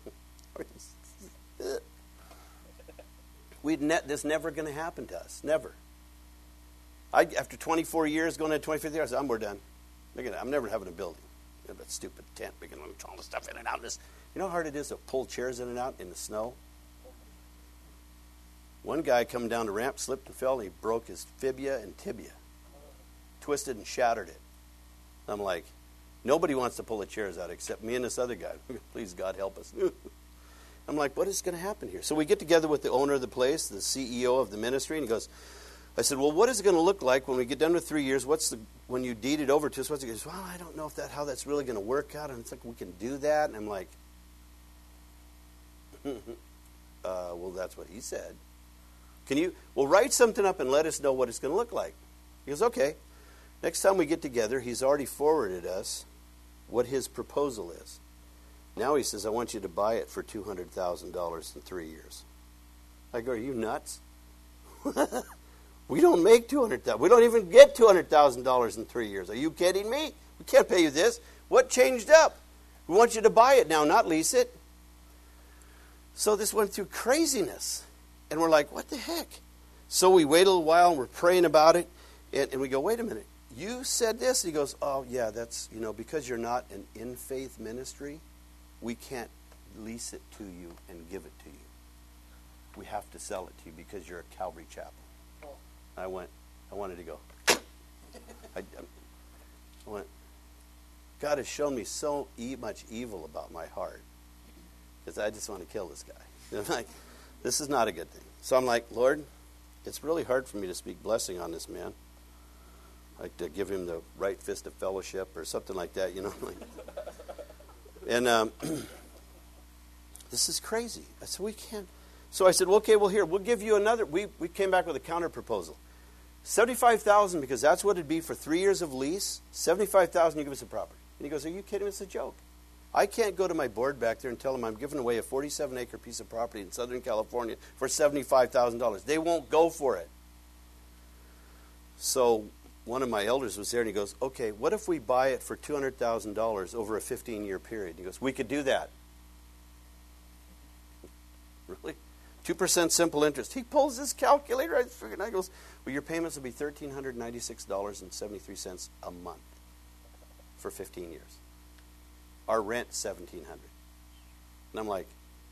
we'd net, this never going to happen to us. Never. I, after twenty-four years, going into twenty-fifth year, I said, I'm, we're done. I'm never having a building. That stupid tent, we can put all the stuff in and out. This, you know how hard it is to pull chairs in and out in the snow? One guy coming down the ramp slipped and fell, and he broke his fibia and tibia. Twisted and shattered it. I'm like, nobody wants to pull the chairs out except me and this other guy. Please, God, help us. I'm like, what is going to happen here? So we get together with the owner of the place, the C E O of the ministry, and he goes, I said, well, what is it going to look like when we get done with three years? What's the when you deed it over to us? What's it? He goes, well, I don't know if that how that's really going to work out. And it's like we can do that. And I'm like, uh, well, that's what he said. Can you? Well, write something up and let us know what it's going to look like. He goes, okay. Next time we get together, he's already forwarded us what his proposal is. Now he says, I want you to buy it for two hundred thousand dollars in three years. I go, are you nuts? We don't make two hundred thousand dollars. We don't even get two hundred thousand dollars in three years. Are you kidding me? We can't pay you this. What changed up? We want you to buy it now, not lease it. So this went through craziness. And we're like, what the heck? So we wait a little while and we're praying about it. And, and we go, wait a minute. You said this? And he goes, oh, yeah, that's, you know, because you're not an in-faith ministry, we can't lease it to you and give it to you. We have to sell it to you because you're a Calvary Chapel. I went, I wanted to go. I, I went, God has shown me so e- much evil about my heart because I just want to kill this guy. You know, like, this is not a good thing. So I'm like, Lord, it's really hard for me to speak blessing on this man. like to give him the right fist of fellowship or something like that, you know. and um, this is crazy. I said, we can't. So I said, well, okay, well, here, we'll give you another. We, we came back with a counter proposal. seventy-five thousand dollars, because that's what it'd be for three years of lease. seventy-five thousand dollars, you give us a property. And he goes, are you kidding? It's a joke. I can't go to my board back there and tell them I'm giving away a forty-seven acre piece of property in Southern California for seventy-five thousand dollars. They won't go for it. So one of my elders was there, and he goes, okay, what if we buy it for two hundred thousand dollars over a fifteen-year period? He goes, we could do that. Really? two percent simple interest. He pulls his calculator. I figured, I goes, well, your payments will be one thousand three hundred ninety-six dollars and seventy-three cents a month for fifteen years. Our rent, seventeen hundred dollars. And I'm like,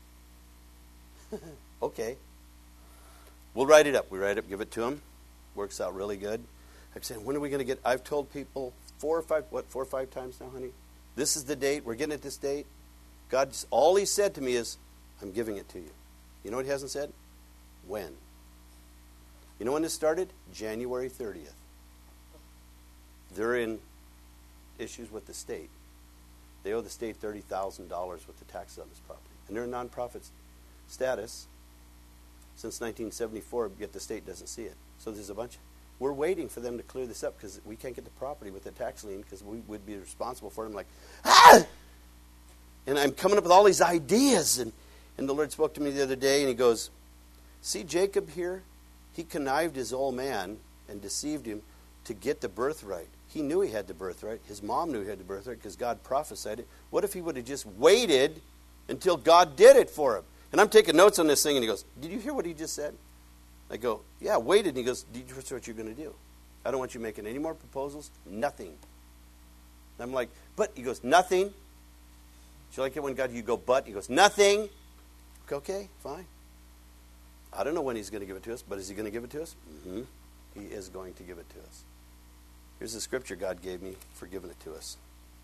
okay. We'll write it up. We write it up, give it to him. Works out really good. I'm saying, when are we going to get, I've told people four or five, what, four or five times now, honey? This is the date. We're getting it this date. God, all he said to me is, I'm giving it to you. You know what he hasn't said? When? You know when this started? January thirtieth. They're in issues with the state. They owe the state thirty thousand dollars with the taxes on this property. And they're in nonprofit status since nineteen seventy-four, yet the state doesn't see it. So there's a bunch. We're waiting for them to clear this up because we can't get the property with the tax lien because we would be responsible for it. I'm like, ah! And I'm coming up with all these ideas. And, and the Lord spoke to me the other day, and he goes, see Jacob here? He connived his old man and deceived him to get the birthright. He knew he had the birthright. His mom knew he had the birthright because God prophesied it. What if he would have just waited until God did it for him? And I'm taking notes on this thing, and he goes, did you hear what he just said? I go, yeah, waited. And he goes, did you know what you're going to do? I don't want you making any more proposals. Nothing. And I'm like, but, he goes, nothing. Do you like it when God, you go, but? He goes, nothing. Okay, fine. I don't know when he's going to give it to us, but is he going to give it to us? Mm-hmm. He is going to give it to us. Here's the scripture God gave me for giving it to us.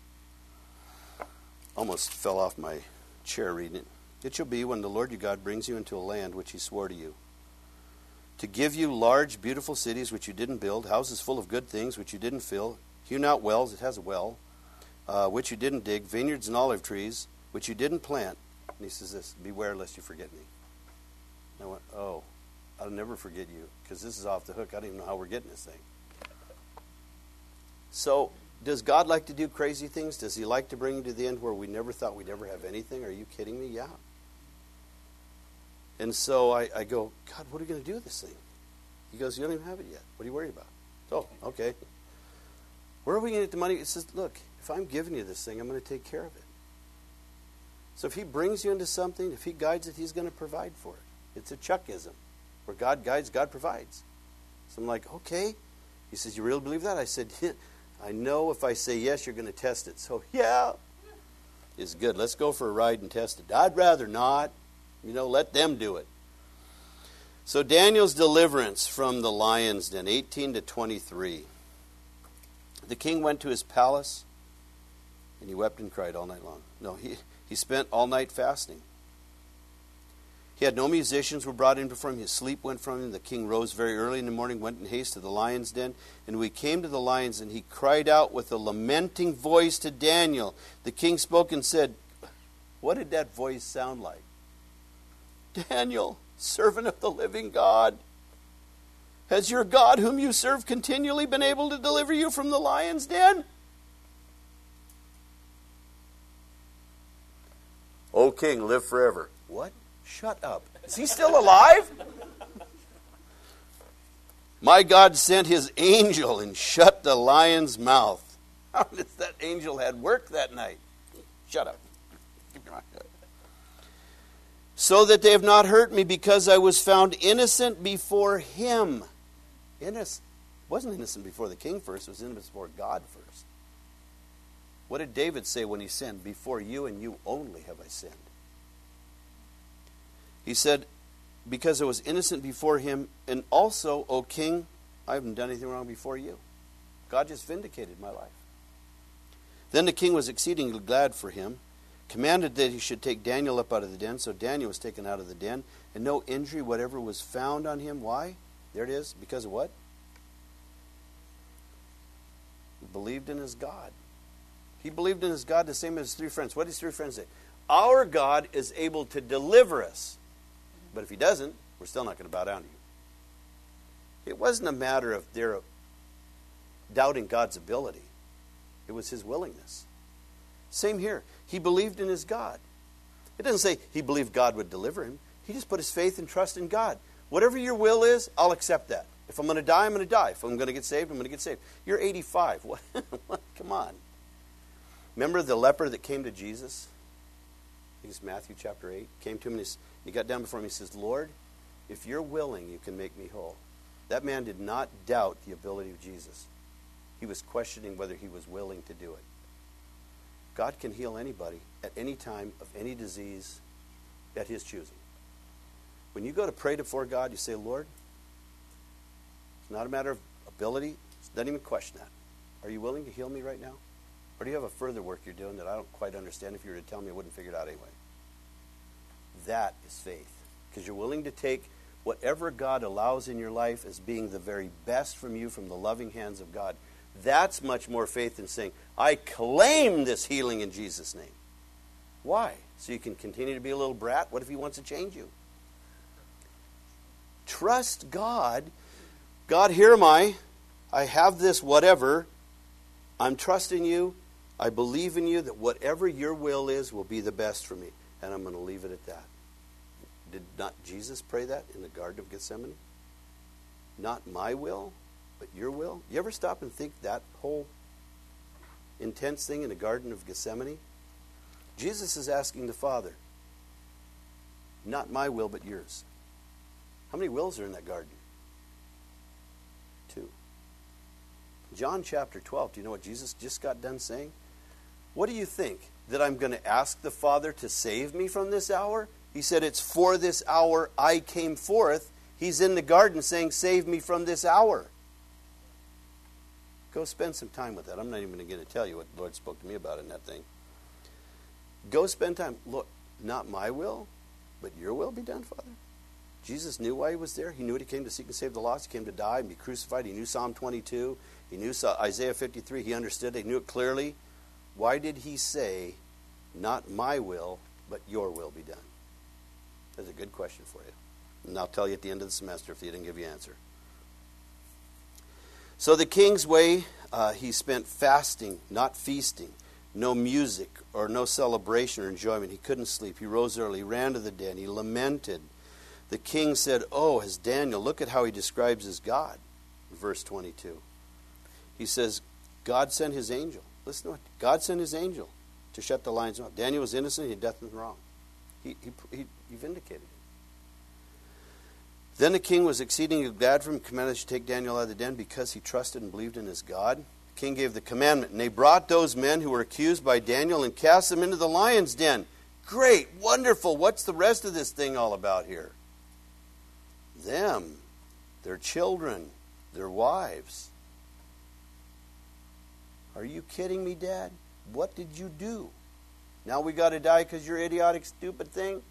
Almost fell off my chair reading it. It shall be when the Lord your God brings you into a land which he swore to you, to give you large, beautiful cities which you didn't build, houses full of good things which you didn't fill, hew not wells, it has a well, uh, which you didn't dig, vineyards and olive trees which you didn't plant. And he says this, beware lest you forget me. And I went, oh, I'll never forget you, because this is off the hook. I don't even know how we're getting this thing. So, does God like to do crazy things? Does he like to bring you to the end where we never thought we'd ever have anything? Are you kidding me? Yeah. And so I, I go, God, what are we going to do with this thing? He goes, you don't even have it yet. What are you worried about? Oh, okay. Where are we going to get the money? It says, look, if I'm giving you this thing, I'm going to take care of it. So if he brings you into something, if he guides it, he's going to provide for it. It's a Chuckism. Where God guides, God provides. So I'm like, okay. He says, you really believe that? I said, yeah. I know if I say yes, you're going to test it. So, yeah, it's good. Let's go for a ride and test it. I'd rather not. You know, let them do it. So Daniel's deliverance from the lion's den, eighteen to twenty-three. The king went to his palace, and he wept and cried all night long. No, he, he spent all night fasting. He had no musicians were brought in before him. His sleep went from him. The king rose very early in the morning, went in haste to the lion's den. And we came to the lions, and he cried out with a lamenting voice to Daniel. The king spoke and said, what did that voice sound like? Daniel, servant of the living God, has your God whom you serve continually been able to deliver you from the lion's den? O king, live forever. What? Shut up. Is he still alive? My God sent his angel and shut the lion's mouth. How does that angel had work that night? Shut up. So that they have not hurt me, because I was found innocent before him. Innocent. Wasn't innocent before the king first. It was innocent before God first. What did David say when he sinned? Before you and you only have I sinned. He said, because I was innocent before him, and also, O king, I haven't done anything wrong before you. God just vindicated my life. Then the king was exceedingly glad for him, commanded that he should take Daniel up out of the den. So Daniel was taken out of the den, and no injury whatever was found on him. Why? There it is. Because of what? believed in his God. He believed in his God the same as his three friends. What did his three friends say? Our God is able to deliver us. But if he doesn't, we're still not going to bow down to you. It wasn't a matter of their doubting God's ability. It was his willingness. Same here. He believed in his God. It doesn't say he believed God would deliver him. He just put his faith and trust in God. Whatever your will is, I'll accept that. If I'm going to die, I'm going to die. If I'm going to get saved, I'm going to get saved. You're eighty-five. What? Come on. Remember the leper that came to Jesus? I think it's Matthew chapter eight. Came to him and he got down before him. He says, Lord, if you're willing, you can make me whole. That man did not doubt the ability of Jesus. He was questioning whether he was willing to do it. God can heal anybody at any time of any disease at his choosing. When you go to pray before God, you say, Lord, it's not a matter of ability. Don't even question that. Are you willing to heal me right now? Or do you have a further work you're doing that I don't quite understand? If you were to tell me, I wouldn't figure it out anyway. That is faith. Because you're willing to take whatever God allows in your life as being the very best from you, from the loving hands of God. That's much more faith than saying, I claim this healing in Jesus' name. Why? So you can continue to be a little brat? What if he wants to change you? Trust God. God, here am I. I have this whatever. I'm trusting you. I believe in you that whatever your will is will be the best for me. And I'm going to leave it at that. Did not Jesus pray that in the Garden of Gethsemane? Not my will, but your will. You ever stop and think that whole intense thing in the Garden of Gethsemane? Jesus is asking the Father, not my will, but yours. How many wills are in that garden? Two. John chapter twelve, do you know what Jesus just got done saying? What do you think? That I'm going to ask the Father to save me from this hour? He said, it's for this hour I came forth. He's in the garden saying, save me from this hour. Go spend some time with that. I'm not even going to tell you what the Lord spoke to me about in that thing. Go spend time. Look, not my will, but your will be done, Father. Jesus knew why he was there. He knew he came to seek and save the lost. He came to die and be crucified. He knew Psalm twenty-two. He knew Isaiah fifty-three. He understood it. He knew it clearly. Why did he say, not my will, but your will be done? That's a good question for you. And I'll tell you at the end of the semester if he didn't give you an answer. So the king's way, uh, he spent fasting, not feasting, no music or no celebration or enjoyment. He couldn't sleep. He rose early, he ran to the den, he lamented. The king said, oh, as Daniel, look at how he describes his God. Verse twenty-two. He says, God sent his angel. Listen to what God sent his angel to shut the lion's mouth. Daniel was innocent, he did nothing wrong. He, he, he, he vindicated him. Then the king was exceedingly glad for him, commanded to take Daniel out of the den because he trusted and believed in his God. The king gave the commandment, and they brought those men who were accused by Daniel and cast them into the lion's den. Great, wonderful. What's the rest of this thing all about here? Them, their children, their wives. Are you kidding me, Dad? What did you do? Now we got to die because you're idiotic, stupid thing?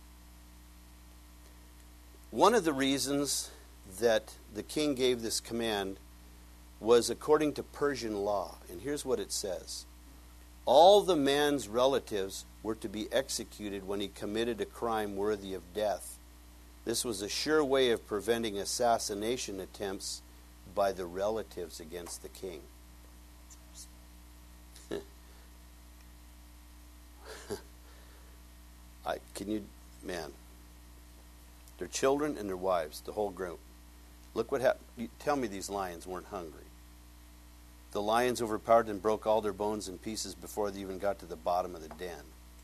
One of the reasons that the king gave this command was according to Persian law. And here's what it says. All the man's relatives were to be executed when he committed a crime worthy of death. This was a sure way of preventing assassination attempts by the relatives against the king. I, can you, man, their children and their wives, the whole group. Look what happened. You tell me these lions weren't hungry. The lions overpowered and broke all their bones in pieces before they even got to the bottom of the den.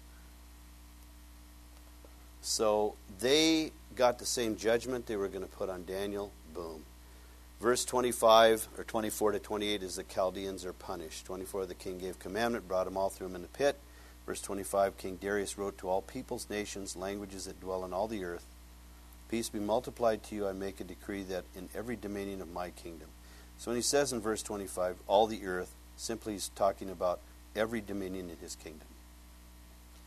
So they got the same judgment they were going to put on Daniel. Boom. Verse twenty-five, or twenty-four to twenty-eight, is the Chaldeans are punished. twenty-four, the king gave commandment, brought them all, threw them in the pit. Verse twenty-five, King Darius wrote to all peoples, nations, languages that dwell on all the earth, peace be multiplied to you, I make a decree that in every dominion of my kingdom. So when he says in verse twenty-five, all the earth, simply he's talking about every dominion in his kingdom.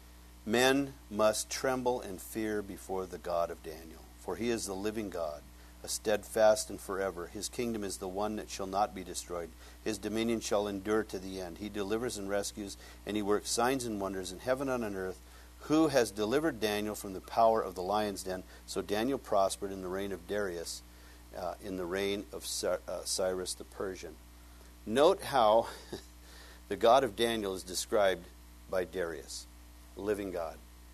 Men must tremble and fear before the God of Daniel, for he is the living God, a steadfast and forever. His kingdom is the one that shall not be destroyed. His dominion shall endure to the end. He delivers and rescues, and he works signs and wonders in heaven and on earth. Who has delivered Daniel from the power of the lion's den? So Daniel prospered in the reign of Darius, uh, in the reign of Cy- uh, Cyrus the Persian. Note how the God of Daniel is described by Darius, the living God.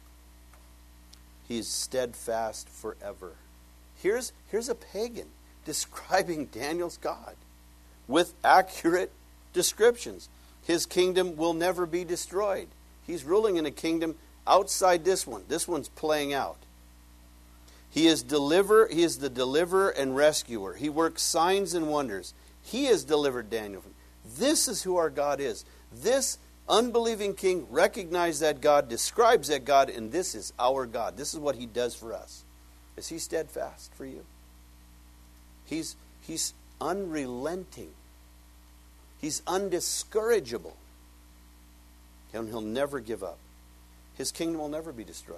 He is steadfast forever. Here's, here's a pagan describing Daniel's God with accurate descriptions. His kingdom will never be destroyed. He's ruling in a kingdom outside this one. This one's playing out. He is deliver. He is the deliverer and rescuer. He works signs and wonders. He has delivered Daniel. This is who our God is. This unbelieving king recognized that God, describes that God, and this is our God. This is what he does for us. Is he steadfast for you? He's, he's unrelenting. He's undiscourageable. And he'll never give up. His kingdom will never be destroyed.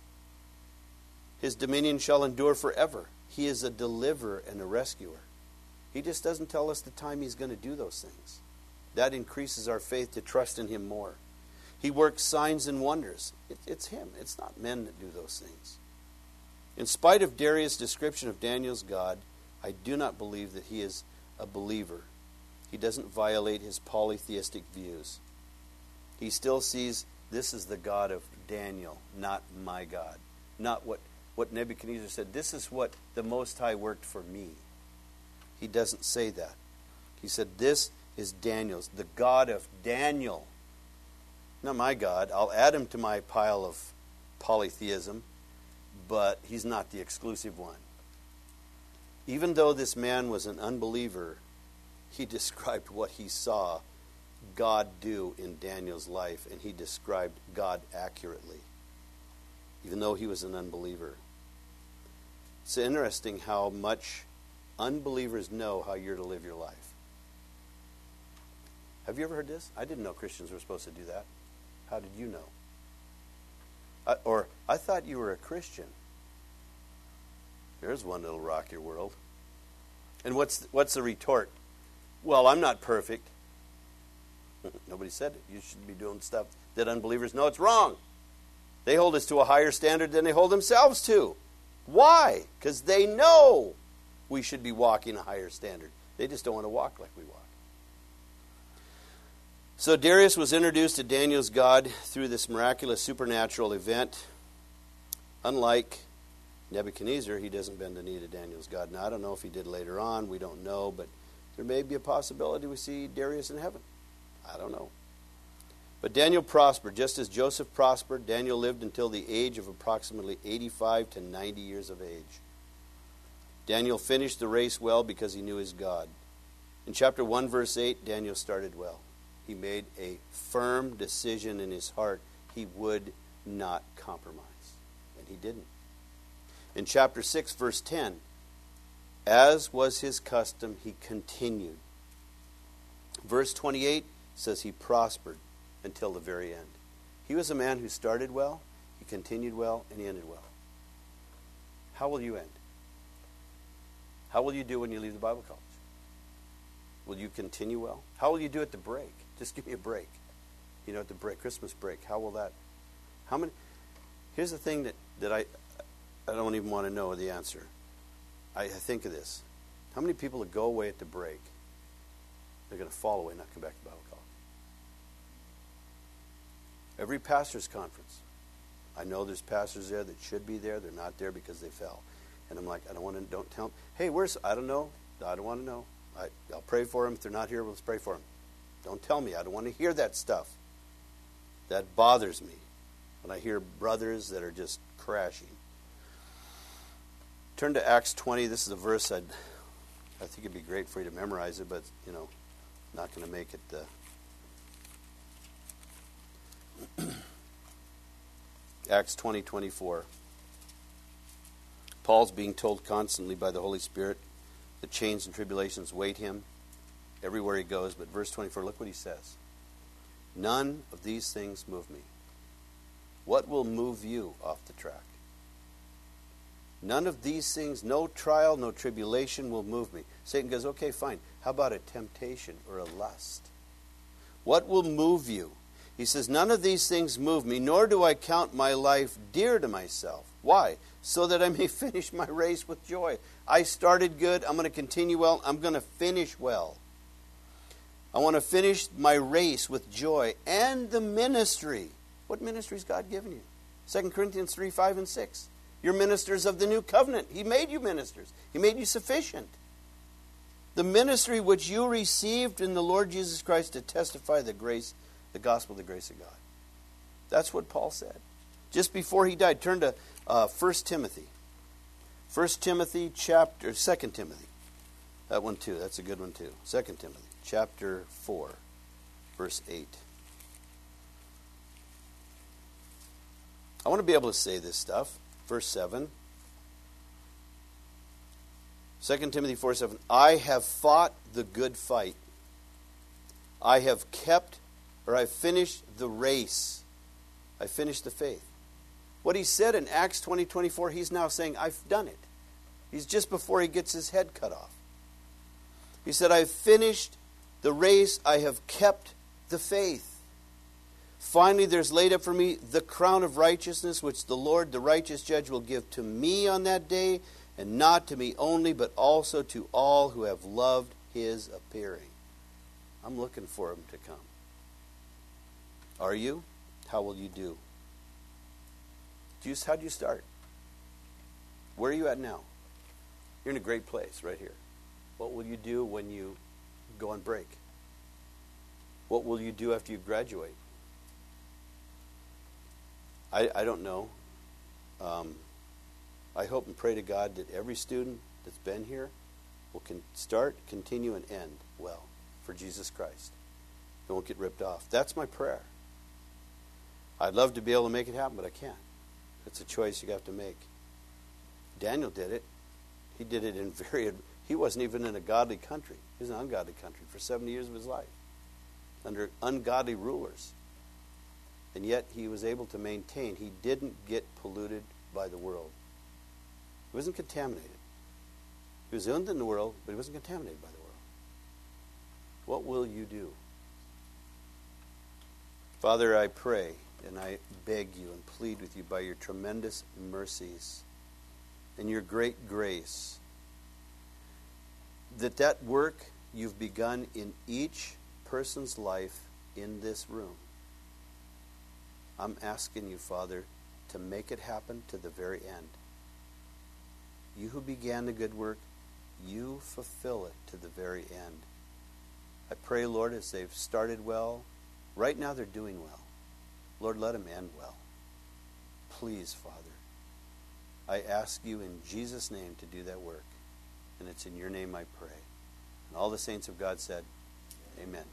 His dominion shall endure forever. He is a deliverer and a rescuer. He just doesn't tell us the time he's going to do those things. That increases our faith to trust in him more. He works signs and wonders. It, it's him. It's not men that do those things. In spite of Darius' description of Daniel's God, I do not believe that he is a believer. He doesn't violate his polytheistic views. He still sees this is the God of Daniel, not my God. Not what, what Nebuchadnezzar said. This is what the Most High worked for me. He doesn't say that. He said, this is Daniel's, the God of Daniel. Not my God. I'll add him to my pile of polytheism, but he's not the exclusive one. Even though this man was an unbeliever, he described what he saw God do in Daniel's life, and he described God accurately, even though he was an unbeliever. It's interesting how much unbelievers know how you're to live your life. Have you ever heard this? I didn't know Christians were supposed to do that. How did you know? I, or, I thought you were a Christian. There's one that'll rock your world. And what's what's the retort? Well, I'm not perfect. Nobody said it. You should be doing stuff that unbelievers know it's wrong. They hold us to a higher standard than they hold themselves to. Why? Because they know we should be walking a higher standard. They just don't want to walk like we walk. So Darius was introduced to Daniel's God through this miraculous supernatural event. Unlike Nebuchadnezzar, he doesn't bend the knee to Daniel's God. Now, I don't know if he did later on. We don't know. But there may be a possibility we see Darius in heaven. I don't know. But Daniel prospered. Just as Joseph prospered, Daniel lived until the age of approximately eighty-five to ninety years of age. Daniel finished the race well because he knew his God. In chapter one, verse eight, Daniel started well. He made a firm decision in his heart. He would not compromise. And he didn't. In chapter six, verse ten, as was his custom, he continued. Verse twenty-eight says he prospered until the very end. He was a man who started well, he continued well, and he ended well. How will you end? How will you do when you leave the Bible college? Will you continue well? How will you do at the break? Just give me a break. You know, at the break, Christmas break. How will that? How many? Here's the thing that, that I I don't even want to know the answer. I, I think of this. How many people that go away at the break, they're going to fall away and not come back to Bible college? Every pastor's conference. I know there's pastors there that should be there. They're not there because they fell. And I'm like, I don't want to, don't tell them. Hey, where's, I don't know. I don't want to know. I, I'll pray for them. If they're not here, let's pray for them. Don't tell me. I don't want to hear that stuff. That bothers me when I hear brothers that are just crashing. Turn to Acts twenty. This is a verse I'd, I think it'd be great for you to memorize it, but, you know, not going to make it. Uh... Acts twenty, twenty-four. Paul's being told constantly by the Holy Spirit that chains and tribulations wait him everywhere he goes. But verse twenty-four, look what he says. None of these things move me. What will move you off the track? None of these things, no trial, no tribulation will move me. Satan goes, okay, fine. How about a temptation or a lust? What will move you? He says, none of these things move me, nor do I count my life dear to myself. Why? So that I may finish my race with joy. I started good. I'm going to continue well. I'm going to finish well. I want to finish my race with joy and the ministry. What ministry has God given you? Second Corinthians three, five, and six. You're ministers of the new covenant. He made you ministers. He made you sufficient. The ministry which you received in the Lord Jesus Christ to testify the grace, the gospel of the grace of God. That's what Paul said. Just before he died, turn to uh, First Timothy. First Timothy chapter, Second Timothy. That one too. That's a good one too. Second Timothy chapter four, verse eight. I want to be able to say this stuff. Verse seven. Second Timothy four, seven. I have fought the good fight. I have kept, or I've finished the race. I finished the faith. What he said in Acts twenty, twenty-four, he's now saying, I've done it. He's just before he gets his head cut off. He said, I've finished the race. I have kept the faith. Finally, there's laid up for me the crown of righteousness, which the Lord, the righteous judge, will give to me on that day, and not to me only, but also to all who have loved his appearing. I'm looking for him to come. Are you? How will you do? do you, how do you start? Where are you at now? You're in a great place right here. What will you do when you go on break? What will you do after you graduate? I, I don't know. Um, I hope and pray to God that every student that's been here will can start, continue, and end well for Jesus Christ. They won't get ripped off. That's my prayer. I'd love to be able to make it happen, but I can't. It's a choice you have to make. Daniel did it. He did it in very... He wasn't even in a godly country. He was in an ungodly country for seventy years of his life, under ungodly rulers. And yet he was able to maintain. He didn't get polluted by the world. He wasn't contaminated. He was in the world, but he wasn't contaminated by the world. What will you do? Father, I pray and I beg you and plead with you by your tremendous mercies and your great grace that that work you've begun in each person's life in this room, I'm asking you, Father, to make it happen to the very end. You who began the good work, you fulfill it to the very end. I pray, Lord, as they've started well, right now they're doing well. Lord, let them end well. Please, Father, I ask you in Jesus' name to do that work. And it's in your name I pray. And all the saints of God said, amen.